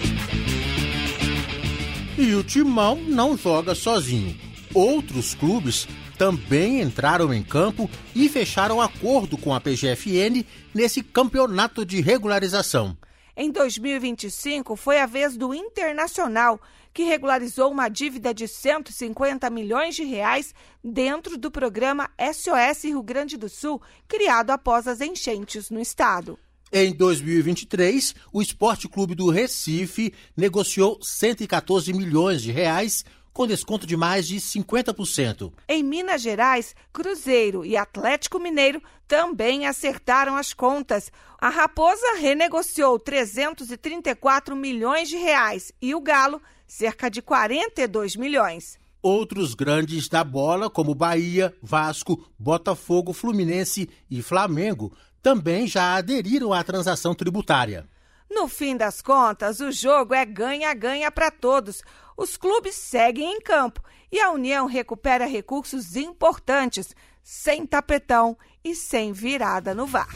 S20: E o Timão não joga sozinho. Outros clubes também entraram em campo e fecharam acordo com a P G F N nesse campeonato de regularização.
S15: Em dois mil e vinte e cinco, foi a vez do Internacional, que regularizou uma dívida de cento e cinquenta milhões de reais dentro do programa S O S Rio Grande do Sul, criado após as enchentes no estado.
S20: Em dois mil e vinte e três, o Esporte Clube do Recife negociou cento e quatorze milhões de reais, com desconto de mais de cinquenta por cento.
S15: Em Minas Gerais, Cruzeiro e Atlético Mineiro também acertaram as contas. A Raposa renegociou trezentos e trinta e quatro milhões de reais e o Galo, cerca de quarenta e dois milhões.
S20: Outros grandes da bola, como Bahia, Vasco, Botafogo, Fluminense e Flamengo, também já aderiram à transação tributária.
S15: No fim das contas, o jogo é ganha-ganha para todos. Os clubes seguem em campo e a União recupera recursos importantes, sem tapetão e sem virada no V A R.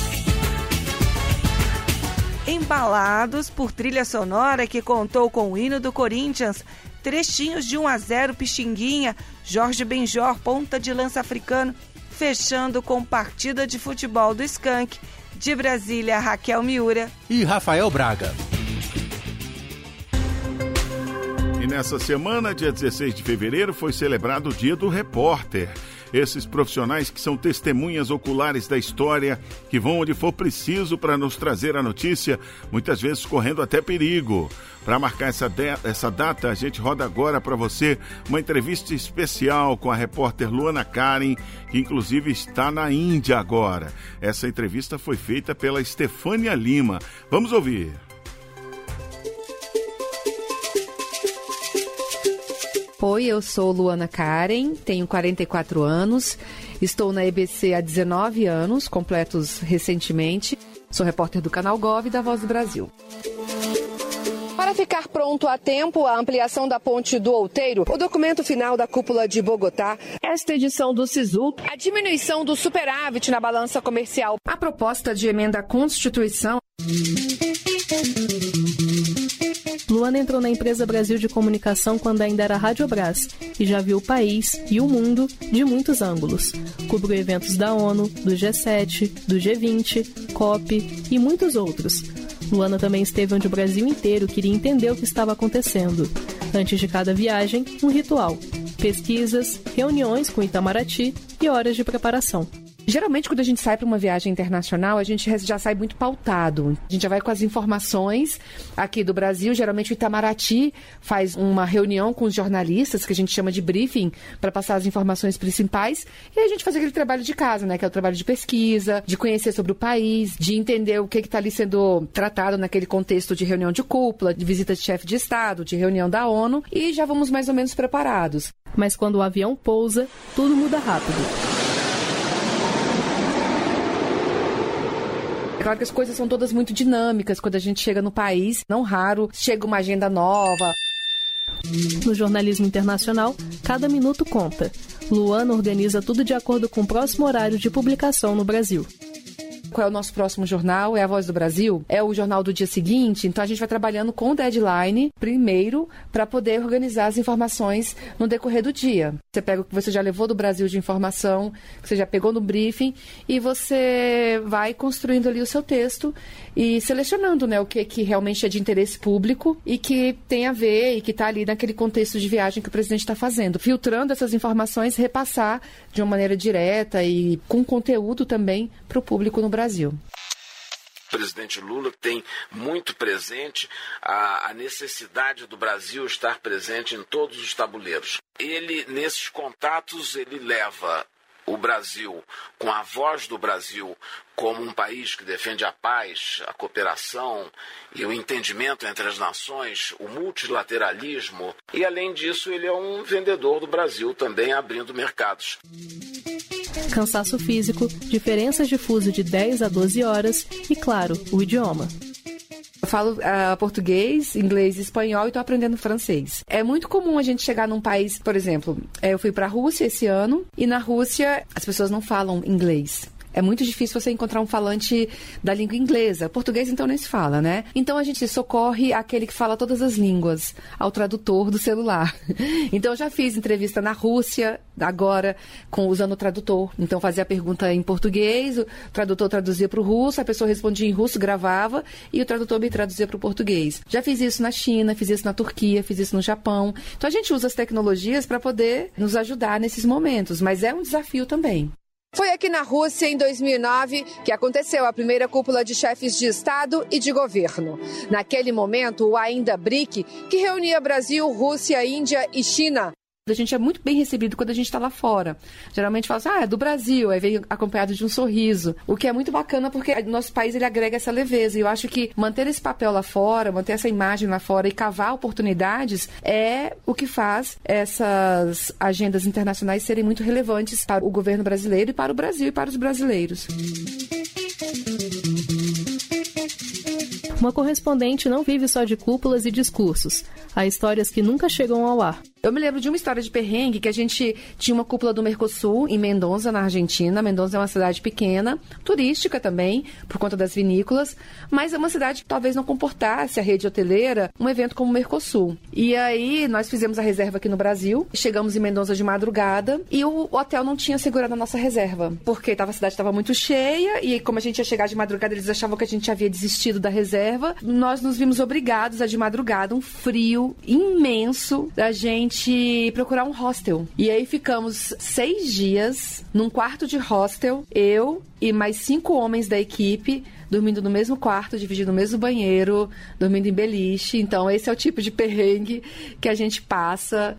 S15: Embalados por trilha sonora que contou com o hino do Corinthians, trechinhos de um a zero Pixinguinha, Jorge Benjor, ponta de lança africano, fechando com partida de futebol do Skank. De Brasília, Raquel Miura
S20: e Rafael Braga.
S2: E nessa semana, dia dezesseis de fevereiro, foi celebrado o Dia do Repórter. Esses profissionais que são testemunhas oculares da história, que vão onde for preciso para nos trazer a notícia, muitas vezes correndo até perigo. Para marcar essa, de- essa data, a gente roda agora para você uma entrevista especial com a repórter Luana Karen, que inclusive está na Índia agora. Essa entrevista foi feita pela Estefânia Lima. Vamos ouvir.
S3: Oi, eu sou Luana Karen, tenho quarenta e quatro anos, estou na E B C há dezenove anos, completos recentemente. Sou repórter do Canal Gov e da Voz do Brasil.
S5: Para ficar pronto a tempo a ampliação da ponte do Outeiro, o documento final da cúpula de Bogotá, esta edição do SISU, a diminuição do superávit na balança comercial,
S3: a proposta de emenda à Constituição.
S22: Luana entrou na empresa Brasil de Comunicação quando ainda era Radiobras e já viu o país e o mundo de muitos ângulos. Cobriu eventos da ONU, do G sete, do G vinte, COP e muitos outros. Luana também esteve onde o Brasil inteiro queria entender o que estava acontecendo. Antes de cada viagem, um ritual. Pesquisas, reuniões com Itamaraty e horas de preparação.
S3: Geralmente, quando a gente sai para uma viagem internacional, a gente já sai muito pautado. A gente já vai com as informações aqui do Brasil. Geralmente, o Itamaraty faz uma reunião com os jornalistas, que a gente chama de briefing, para passar as informações principais. E a gente faz aquele trabalho de casa, né? Que é o trabalho de pesquisa, de conhecer sobre o país, de entender o que está ali sendo tratado naquele contexto de reunião de cúpula, de visita de chefe de Estado, de reunião da ONU. E já vamos mais ou menos preparados.
S22: Mas quando o avião pousa, tudo muda rápido.
S3: É claro que as coisas são todas muito dinâmicas quando a gente chega no país. Não raro, chega uma agenda nova.
S22: No jornalismo internacional, cada minuto conta. Luana organiza tudo de acordo com o próximo horário de publicação no Brasil.
S3: Qual é o nosso próximo jornal? É a Voz do Brasil? É o jornal do dia seguinte? Então a gente vai trabalhando com deadline primeiro para poder organizar as informações no decorrer do dia. Você pega o que você já levou do Brasil de informação, que você já pegou no briefing, e você vai construindo ali o seu texto e selecionando, né, o que, que realmente é de interesse público e que tem a ver e que está ali naquele contexto de viagem que o presidente está fazendo. Filtrando essas informações, repassar de uma maneira direta e com conteúdo também para o público no Brasil. Brasil.
S23: O presidente Lula tem muito presente a, a necessidade do Brasil estar presente em todos os tabuleiros. Ele, nesses contatos, ele leva o Brasil, com a voz do Brasil, como um país que defende a paz, a cooperação e o entendimento entre as nações, o multilateralismo. E, além disso, ele é um vendedor do Brasil também, abrindo mercados.
S22: Cansaço físico, diferenças de fuso de dez a doze horas e, claro, o idioma.
S3: Eu falo uh, português, inglês e espanhol e estou aprendendo francês. É muito comum a gente chegar num país, por exemplo, eu fui para a Rússia esse ano e na Rússia as pessoas não falam inglês. É muito difícil você encontrar um falante da língua inglesa. Português, então, nem se fala, né? Então, a gente socorre aquele que fala todas as línguas, ao tradutor do celular. Então, eu já fiz entrevista na Rússia, agora, com, usando o tradutor. Então, fazia a pergunta em português, o tradutor traduzia para o russo, a pessoa respondia em russo, gravava, e o tradutor me traduzia para o português. Já fiz isso na China, fiz isso na Turquia, fiz isso no Japão. Então, a gente usa as tecnologias para poder nos ajudar nesses momentos, mas é um desafio também.
S5: Foi aqui na Rússia, em dois mil e nove, que aconteceu a primeira cúpula de chefes de Estado e de governo. Naquele momento, o ainda BRIC, que reunia Brasil, Rússia, Índia e China.
S3: A gente é muito bem recebido quando a gente está lá fora. Geralmente fala assim, ah, é do Brasil, aí vem acompanhado de um sorriso. O que é muito bacana porque o nosso país ele agrega essa leveza. E eu acho que manter esse papel lá fora, manter essa imagem lá fora e cavar oportunidades é o que faz essas agendas internacionais serem muito relevantes para o governo brasileiro e para o Brasil e para os brasileiros.
S22: Uma correspondente não vive só de cúpulas e discursos. Há histórias que nunca chegam ao ar.
S3: Eu me lembro de uma história de perrengue que a gente tinha uma cúpula do Mercosul em Mendoza, na Argentina. Mendoza é uma cidade pequena, turística também, por conta das vinícolas, mas é uma cidade que talvez não comportasse a rede hoteleira um evento como o Mercosul. E aí nós fizemos a reserva aqui no Brasil, chegamos em Mendoza de madrugada e o hotel não tinha segurado a nossa reserva, porque tava, a cidade estava muito cheia e como a gente ia chegar de madrugada, eles achavam que a gente havia desistido da reserva. Nós nos vimos obrigados a de madrugada, um frio imenso, da gente procurar um hostel. E aí ficamos seis dias num quarto de hostel, eu e mais cinco homens da equipe, dormindo no mesmo quarto, dividindo o mesmo banheiro, dormindo em beliche. Então esse é o tipo de perrengue que a gente passa.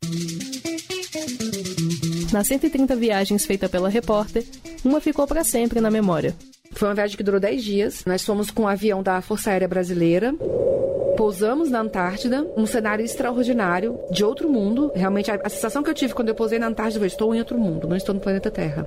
S22: Nas cento e trinta viagens feitas pela repórter, uma ficou para sempre na memória.
S3: Foi uma viagem que durou dez dias. Nós fomos com um avião da Força Aérea Brasileira. Pousamos na Antártida, um cenário extraordinário, de outro mundo. Realmente, a, a sensação que eu tive quando eu pousei na Antártida foi: estou em outro mundo, não estou no planeta Terra.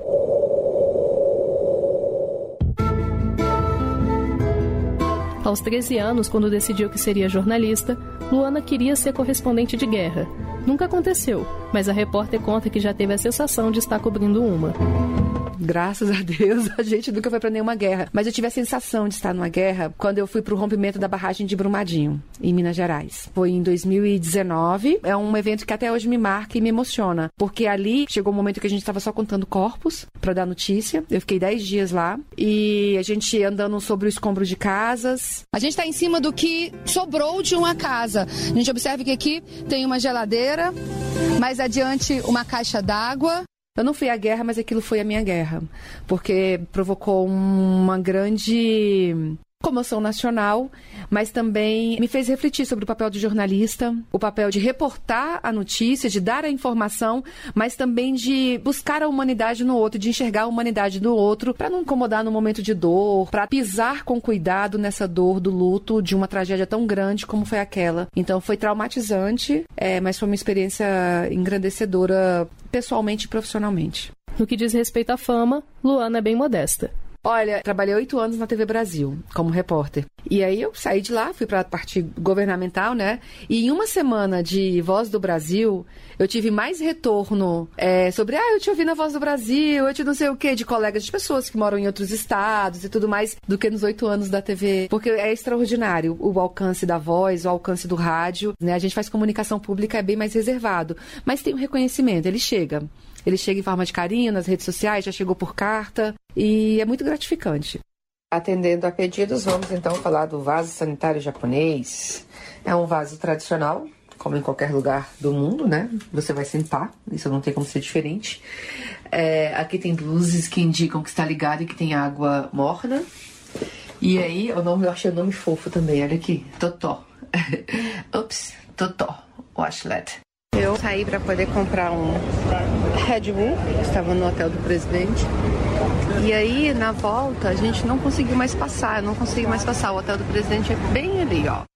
S22: Aos treze anos, quando decidiu que seria jornalista, Luana queria ser correspondente de guerra. Nunca aconteceu, mas a repórter conta que já teve a sensação de estar cobrindo uma.
S3: Graças a Deus, a gente nunca foi pra nenhuma guerra. Mas eu tive a sensação de estar numa guerra quando eu fui pro rompimento da barragem de Brumadinho, em Minas Gerais. Foi em dois mil e dezenove. É um evento que até hoje me marca e me emociona. Porque ali chegou um momento que a gente estava só contando corpos pra dar notícia. Eu fiquei dez dias lá. E a gente andando sobre o escombro de casas.
S6: A gente está em cima do que sobrou de uma casa. A gente observa que aqui tem uma geladeira, mais adiante uma caixa d'água.
S3: Eu não fui à guerra, mas aquilo foi a minha guerra, porque provocou uma grande comoção nacional, mas também me fez refletir sobre o papel do jornalista, o papel de reportar a notícia, de dar a informação, mas também de buscar a humanidade no outro, de enxergar a humanidade no outro, para não incomodar no momento de dor, para pisar com cuidado nessa dor do luto de uma tragédia tão grande como foi aquela. Então foi traumatizante, é, mas foi uma experiência engrandecedora pessoalmente e profissionalmente.
S22: No que diz respeito à fama, Luana é bem modesta.
S3: Olha, trabalhei oito anos na T V Brasil, como repórter. E aí eu saí de lá, fui para a parte governamental, né? E em uma semana de Voz do Brasil, eu tive mais retorno é, sobre, ah, eu te ouvi na Voz do Brasil, eu te não sei o quê, de colegas, de pessoas que moram em outros estados e tudo mais, do que nos oito anos da T V. Porque é extraordinário o alcance da voz, o alcance do rádio, né? A gente faz comunicação pública, é bem mais reservado. Mas tem um reconhecimento, ele chega. Ele chega em forma de carinho nas redes sociais, já chegou por carta e é muito gratificante.
S5: Atendendo a pedidos, vamos então falar do vaso sanitário japonês. É um vaso tradicional, como em qualquer lugar do mundo, né? Você vai sentar, isso não tem como ser diferente. É, aqui tem luzes que indicam que está ligado e que tem água morna. E aí, o nome, eu achei o nome fofo também, olha aqui, Totó. Ups, Totó, washlet. Eu saí para poder comprar um Red Bull, estava no hotel do presidente. E aí, na volta, a gente não conseguiu mais passar, eu não consegui mais passar. O hotel do presidente é bem ali, ó.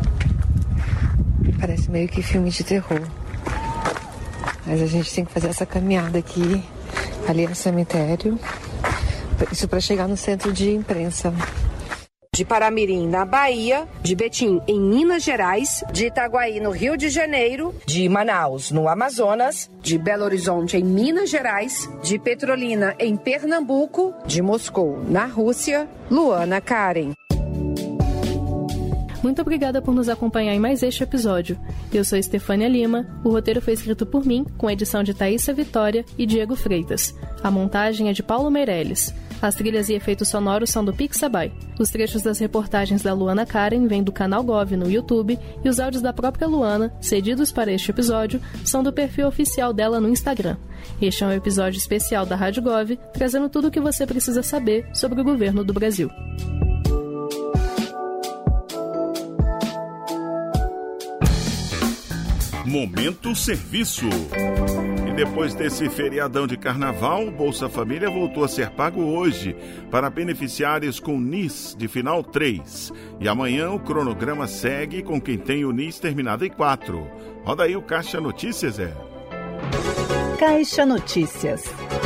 S5: Parece meio que filme de terror. Mas a gente tem que fazer essa caminhada aqui. Ali é o cemitério. Isso para chegar no centro de imprensa. De Paramirim, na Bahia, de Betim, em Minas Gerais, de Itaguaí, no Rio de Janeiro, de Manaus, no Amazonas, de Belo Horizonte, em Minas Gerais, de Petrolina, em Pernambuco, de Moscou, na Rússia, Luana Karen.
S22: Muito obrigada por nos acompanhar em mais este episódio. Eu sou Estefânia Lima, o roteiro foi escrito por mim, com edição de Thaísa Vitória e Diego Freitas. A montagem é de Paulo Meirelles. As trilhas e efeitos sonoros são do Pixabay. Os trechos das reportagens da Luana Karen vêm do canal Gov no YouTube e os áudios da própria Luana, cedidos para este episódio, são do perfil oficial dela no Instagram. Este é um episódio especial da Rádio Gov, trazendo tudo o que você precisa saber sobre o governo do Brasil.
S2: Momento Serviço. E depois desse feriadão de carnaval, o Bolsa Família voltou a ser pago hoje para beneficiários com N I S de final três. E amanhã o cronograma segue com quem tem o N I S terminado em quatro. Roda aí o Caixa Notícias, é.
S7: Caixa Notícias.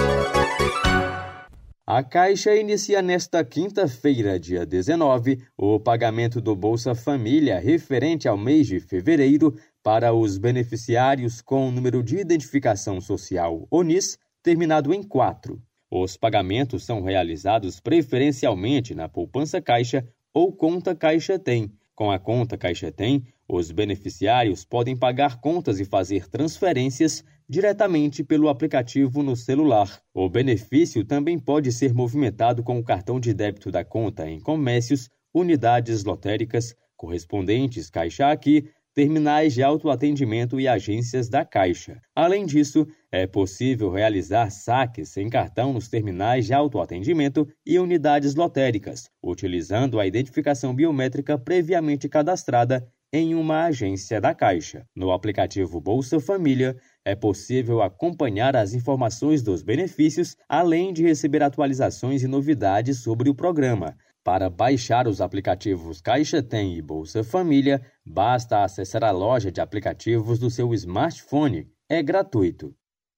S7: A Caixa inicia nesta quinta-feira, dia dezenove, o pagamento do Bolsa Família referente ao mês de fevereiro para os beneficiários com número de identificação social O N I S terminado em quatro. Os pagamentos são realizados preferencialmente na poupança Caixa ou conta Caixa Tem. Com a conta Caixa Tem, os beneficiários podem pagar contas e fazer transferências diretamente pelo aplicativo no celular. O benefício também pode ser movimentado com o cartão de débito da conta em comércios, unidades lotéricas, correspondentes Caixa Aqui, terminais de autoatendimento e agências da Caixa. Além disso, é possível realizar saques sem cartão nos terminais de autoatendimento e unidades lotéricas, utilizando a identificação biométrica previamente cadastrada em uma agência da Caixa. No aplicativo Bolsa Família, é possível acompanhar as informações dos benefícios, além de receber atualizações e novidades sobre o programa. Para baixar os aplicativos Caixa Tem e Bolsa Família, basta acessar a loja de aplicativos do seu smartphone. É gratuito.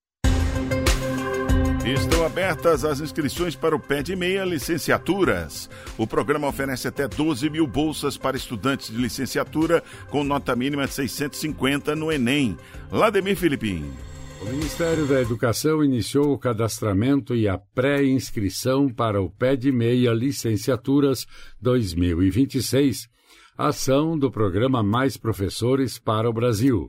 S2: Estão abertas as inscrições para o Pé de Meia Licenciaturas. O programa oferece até doze mil bolsas para estudantes de licenciatura com nota mínima de seiscentos e cinquenta no Enem. Lademir Filipim.
S10: O Ministério da Educação iniciou o cadastramento e a pré-inscrição para o Pé de Meia Licenciaturas dois mil e vinte e seis, ação do programa Mais Professores para o Brasil.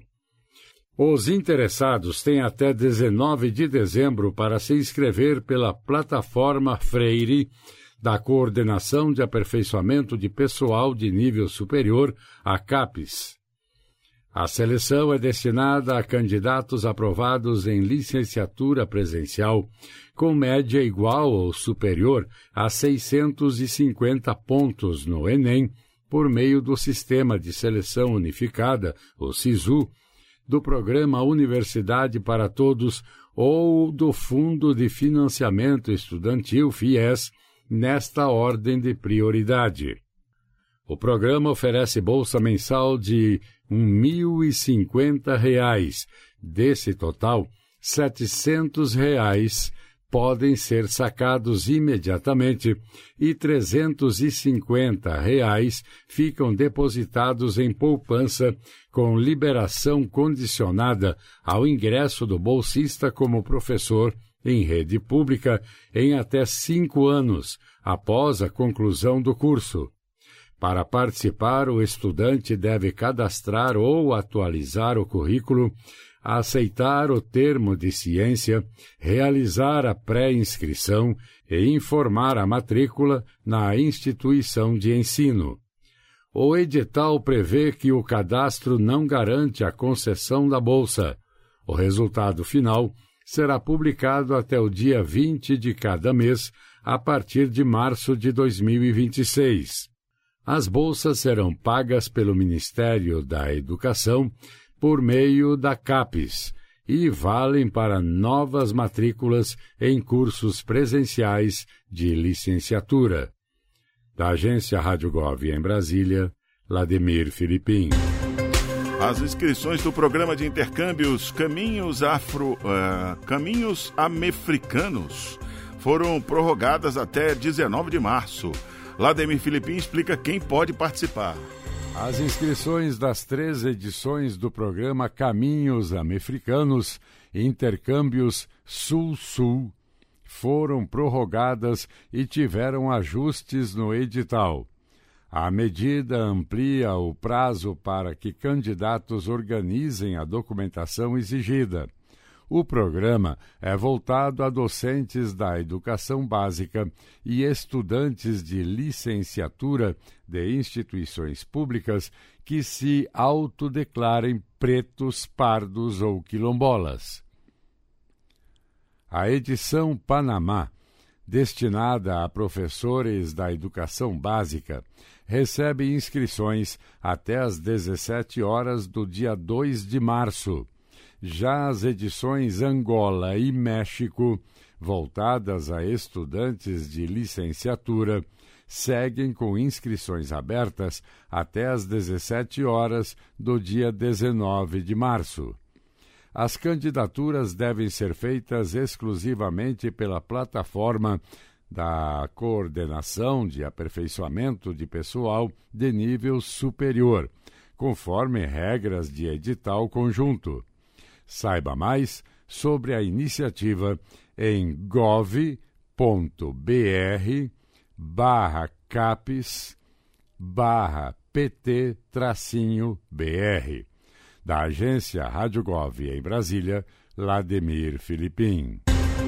S10: Os interessados têm até dezenove de dezembro para se inscrever pela plataforma Freire da Coordenação de Aperfeiçoamento de Pessoal de Nível Superior, a CAPES. A seleção é destinada a candidatos aprovados em licenciatura presencial com média igual ou superior a seiscentos e cinquenta pontos no Enem por meio do Sistema de Seleção Unificada, o SISU, do Programa Universidade para Todos ou do Fundo de Financiamento Estudantil, FIES, nesta ordem de prioridade. O programa oferece bolsa mensal de mil e cinquenta reais. Desse total, setecentos reais podem ser sacados imediatamente e trezentos e cinquenta reais ficam depositados em poupança com liberação condicionada ao ingresso do bolsista como professor em rede pública em até cinco anos após a conclusão do curso. Para participar, o estudante deve cadastrar ou atualizar o currículo, aceitar o termo de ciência, realizar a pré-inscrição e informar a matrícula na instituição de ensino. O edital prevê que o cadastro não garante a concessão da bolsa. O resultado final será publicado até o dia vinte de cada mês, a partir de março de dois mil e vinte e seis. As bolsas serão pagas pelo Ministério da Educação por meio da CAPES e valem para novas matrículas em cursos presenciais de licenciatura. Da Agência Rádio Gov em Brasília, Lademir Filipim.
S2: As inscrições do programa de intercâmbios Caminhos Afro, uh, Caminhos Amefricanos foram prorrogadas até dezenove de março. Lademir Filipim explica quem pode participar.
S10: As inscrições das três edições do programa Caminhos Amefricanos, Intercâmbios Sul-Sul, foram prorrogadas e tiveram ajustes no edital. A medida amplia o prazo para que candidatos organizem a documentação exigida. O programa é voltado a docentes da educação básica e estudantes de licenciatura de instituições públicas que se autodeclarem pretos, pardos ou quilombolas. A edição Panamá, destinada a professores da educação básica, recebe inscrições até às dezessete horas do dia dois de março. Já as edições Angola e México, voltadas a estudantes de licenciatura, seguem com inscrições abertas até às dezessete horas do dia dezenove de março. As candidaturas devem ser feitas exclusivamente pela plataforma da Coordenação de Aperfeiçoamento de Pessoal de Nível Superior, conforme regras de edital conjunto. Saiba mais sobre a iniciativa em gov.br barra capes barra pt tracinho br. Da agência Rádio Gov em Brasília, Lademir Filipim.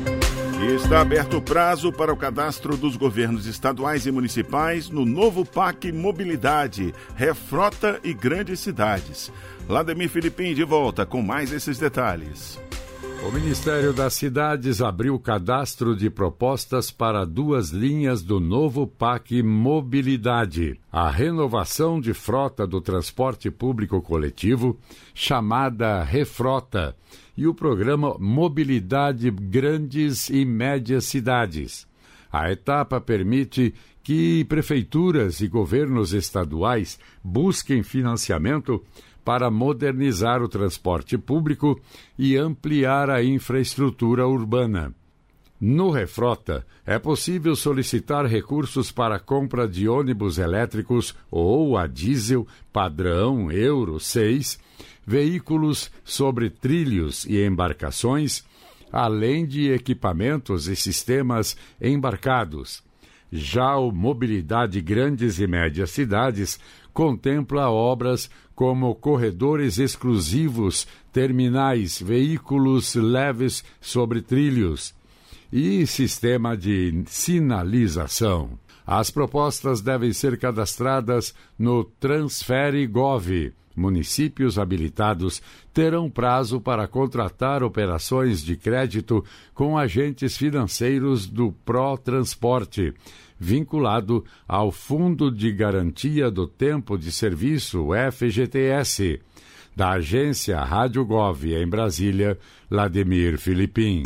S2: E está aberto o prazo para o cadastro dos governos estaduais e municipais no novo P A C Mobilidade, Refrota e Grandes Cidades. Lademir Filipim de volta com mais esses detalhes.
S10: O Ministério das Cidades abriu o cadastro de propostas para duas linhas do novo P A C Mobilidade. A renovação de frota do transporte público coletivo, chamada Refrota, e o programa Mobilidade Grandes e Médias Cidades. A etapa permite que prefeituras e governos estaduais busquem financiamento para modernizar o transporte público e ampliar a infraestrutura urbana. No Refrota, é possível solicitar recursos para a compra de ônibus elétricos ou a diesel padrão Euro seis, veículos sobre trilhos e embarcações, além de equipamentos e sistemas embarcados. Já o Mobilidade Grandes e Médias Cidades contempla obras como corredores exclusivos, terminais, veículos leves sobre trilhos e sistema de sinalização. As propostas devem ser cadastradas no Transfere Gov. Municípios habilitados terão prazo para contratar operações de crédito com agentes financeiros do Protransporte, vinculado ao Fundo de Garantia do Tempo de Serviço, F G T S. Da agência Rádio Gov em Brasília, Lademir Filipim.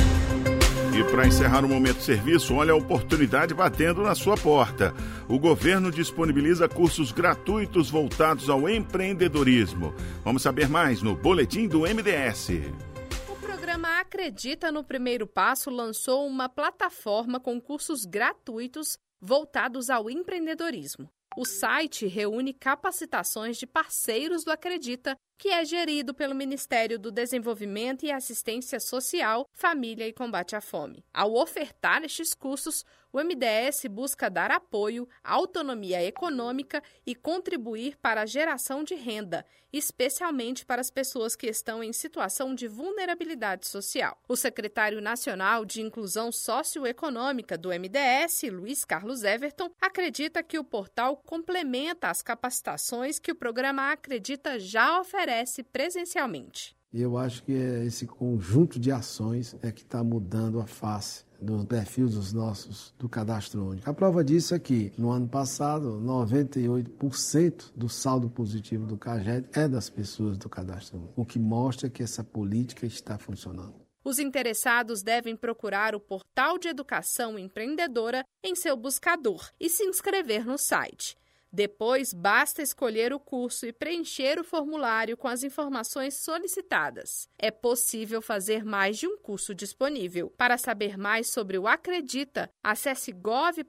S2: E para encerrar o Momento Serviço, olha a oportunidade batendo na sua porta. O governo disponibiliza cursos gratuitos voltados ao empreendedorismo. Vamos saber mais no Boletim do M D S.
S4: O programa Acredita no Primeiro Passo lançou uma plataforma com cursos gratuitos voltados ao empreendedorismo. O site reúne capacitações de parceiros do Acredita, que é gerido pelo Ministério do Desenvolvimento e Assistência Social, Família e Combate à Fome. Ao ofertar estes cursos, o M D S busca dar apoio, autonomia econômica e contribuir para a geração de renda, especialmente para as pessoas que estão em situação de vulnerabilidade social. O secretário nacional de Inclusão Socioeconômica do M D S, Luiz Carlos Everton, acredita que o portal complementa as capacitações que o programa Acredita já oferece presencialmente.
S8: Eu acho que é esse conjunto de ações é que está mudando a face do perfil dos nossos do cadastro único. A prova disso é que, no ano passado, noventa e oito por cento do saldo positivo do CAGED é das pessoas do cadastro único, o que mostra que essa política está funcionando.
S4: Os interessados devem procurar o Portal de Educação Empreendedora em seu buscador e se inscrever no site. Depois, basta escolher o curso e preencher o formulário com as informações solicitadas. É possível fazer mais de um curso disponível. Para saber mais sobre o Acredita, acesse gov.br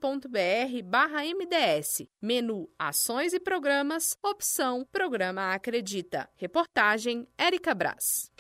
S4: barra MDS, menu Ações e Programas, opção Programa Acredita. Reportagem Érica Braz.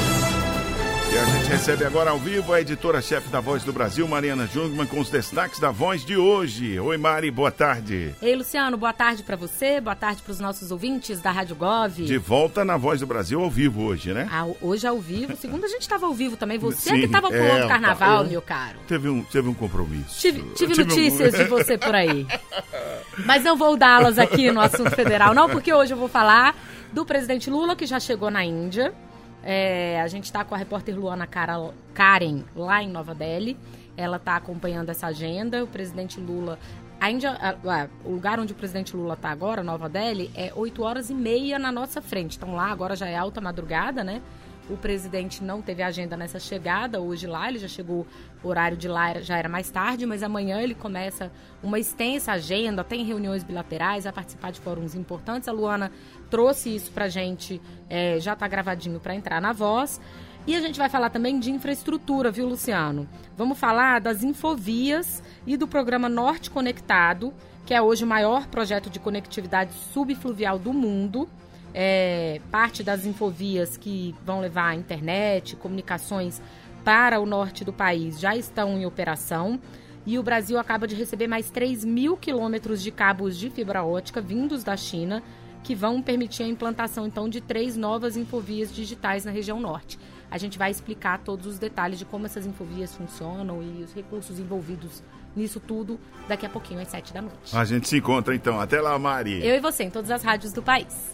S2: E a gente recebe agora ao vivo a editora-chefe da Voz do Brasil, Mariana Jungmann, com os destaques da Voz de hoje. Oi, Mari, boa tarde.
S9: Ei, Luciano, boa tarde para você, boa tarde para os nossos ouvintes da Rádio Gov.
S2: De volta na Voz do Brasil ao vivo hoje, né?
S9: Ah, hoje ao vivo, segundo a gente estava ao vivo também, você
S2: Sim,
S9: que estava pulando
S2: é,
S9: o carnaval,
S2: é,
S9: meu caro.
S2: Teve um, teve um compromisso.
S9: Tive, tive,
S2: tive
S9: notícias
S2: um...
S9: de você por aí. Mas não vou dá-las aqui no assunto federal, não, porque hoje eu vou falar do presidente Lula, que já chegou na Índia. É, a gente está com a repórter Luana Karen lá em Nova Delhi. Ela está acompanhando essa agenda. O presidente Lula, a Índia, a, a, o lugar onde o presidente Lula está agora, Nova Delhi, é oito horas e meia na nossa frente. Então lá agora já é alta madrugada, né? O presidente não teve agenda nessa chegada hoje lá, ele já chegou, o horário de lá já era mais tarde, mas amanhã ele começa uma extensa agenda, tem reuniões bilaterais, vai participar de fóruns importantes. A Luana trouxe isso pra gente, é, já tá gravadinho para entrar na Voz. E a gente vai falar também de infraestrutura, viu, Luciano? Vamos falar das infovias e do programa Norte Conectado, que é hoje o maior projeto de conectividade subfluvial do mundo. É, parte das infovias que vão levar a internet, comunicações para o norte do país já estão em operação. E o Brasil acaba de receber mais três mil quilômetros de cabos de fibra ótica vindos da China, que vão permitir a implantação, então, de três novas infovias digitais na região norte. A gente vai explicar todos os detalhes de como essas infovias funcionam e os recursos envolvidos nisso tudo daqui a pouquinho, às sete da noite.
S2: A gente se encontra, então. Até lá, Mari.
S9: Eu e você, em todas as rádios do país.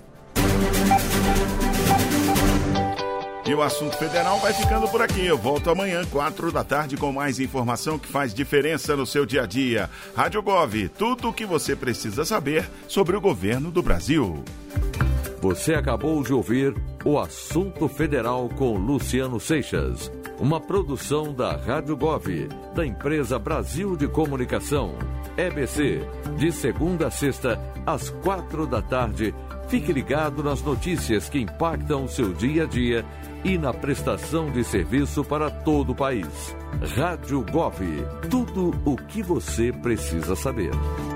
S2: E o Assunto Federal vai ficando por aqui. Eu volto amanhã, quatro da tarde, com mais informação que faz diferença no seu dia a dia. Rádio Gov, tudo o que você precisa saber sobre o governo do Brasil.
S1: Você acabou de ouvir o Assunto Federal com Luciano Seixas. Uma produção da Rádio Gov, da empresa Brasil de Comunicação. E B C, de segunda a sexta, às quatro da tarde. Fique ligado nas notícias que impactam o seu dia a dia e na prestação de serviço para todo o país. Rádio Gov, tudo o que você precisa saber.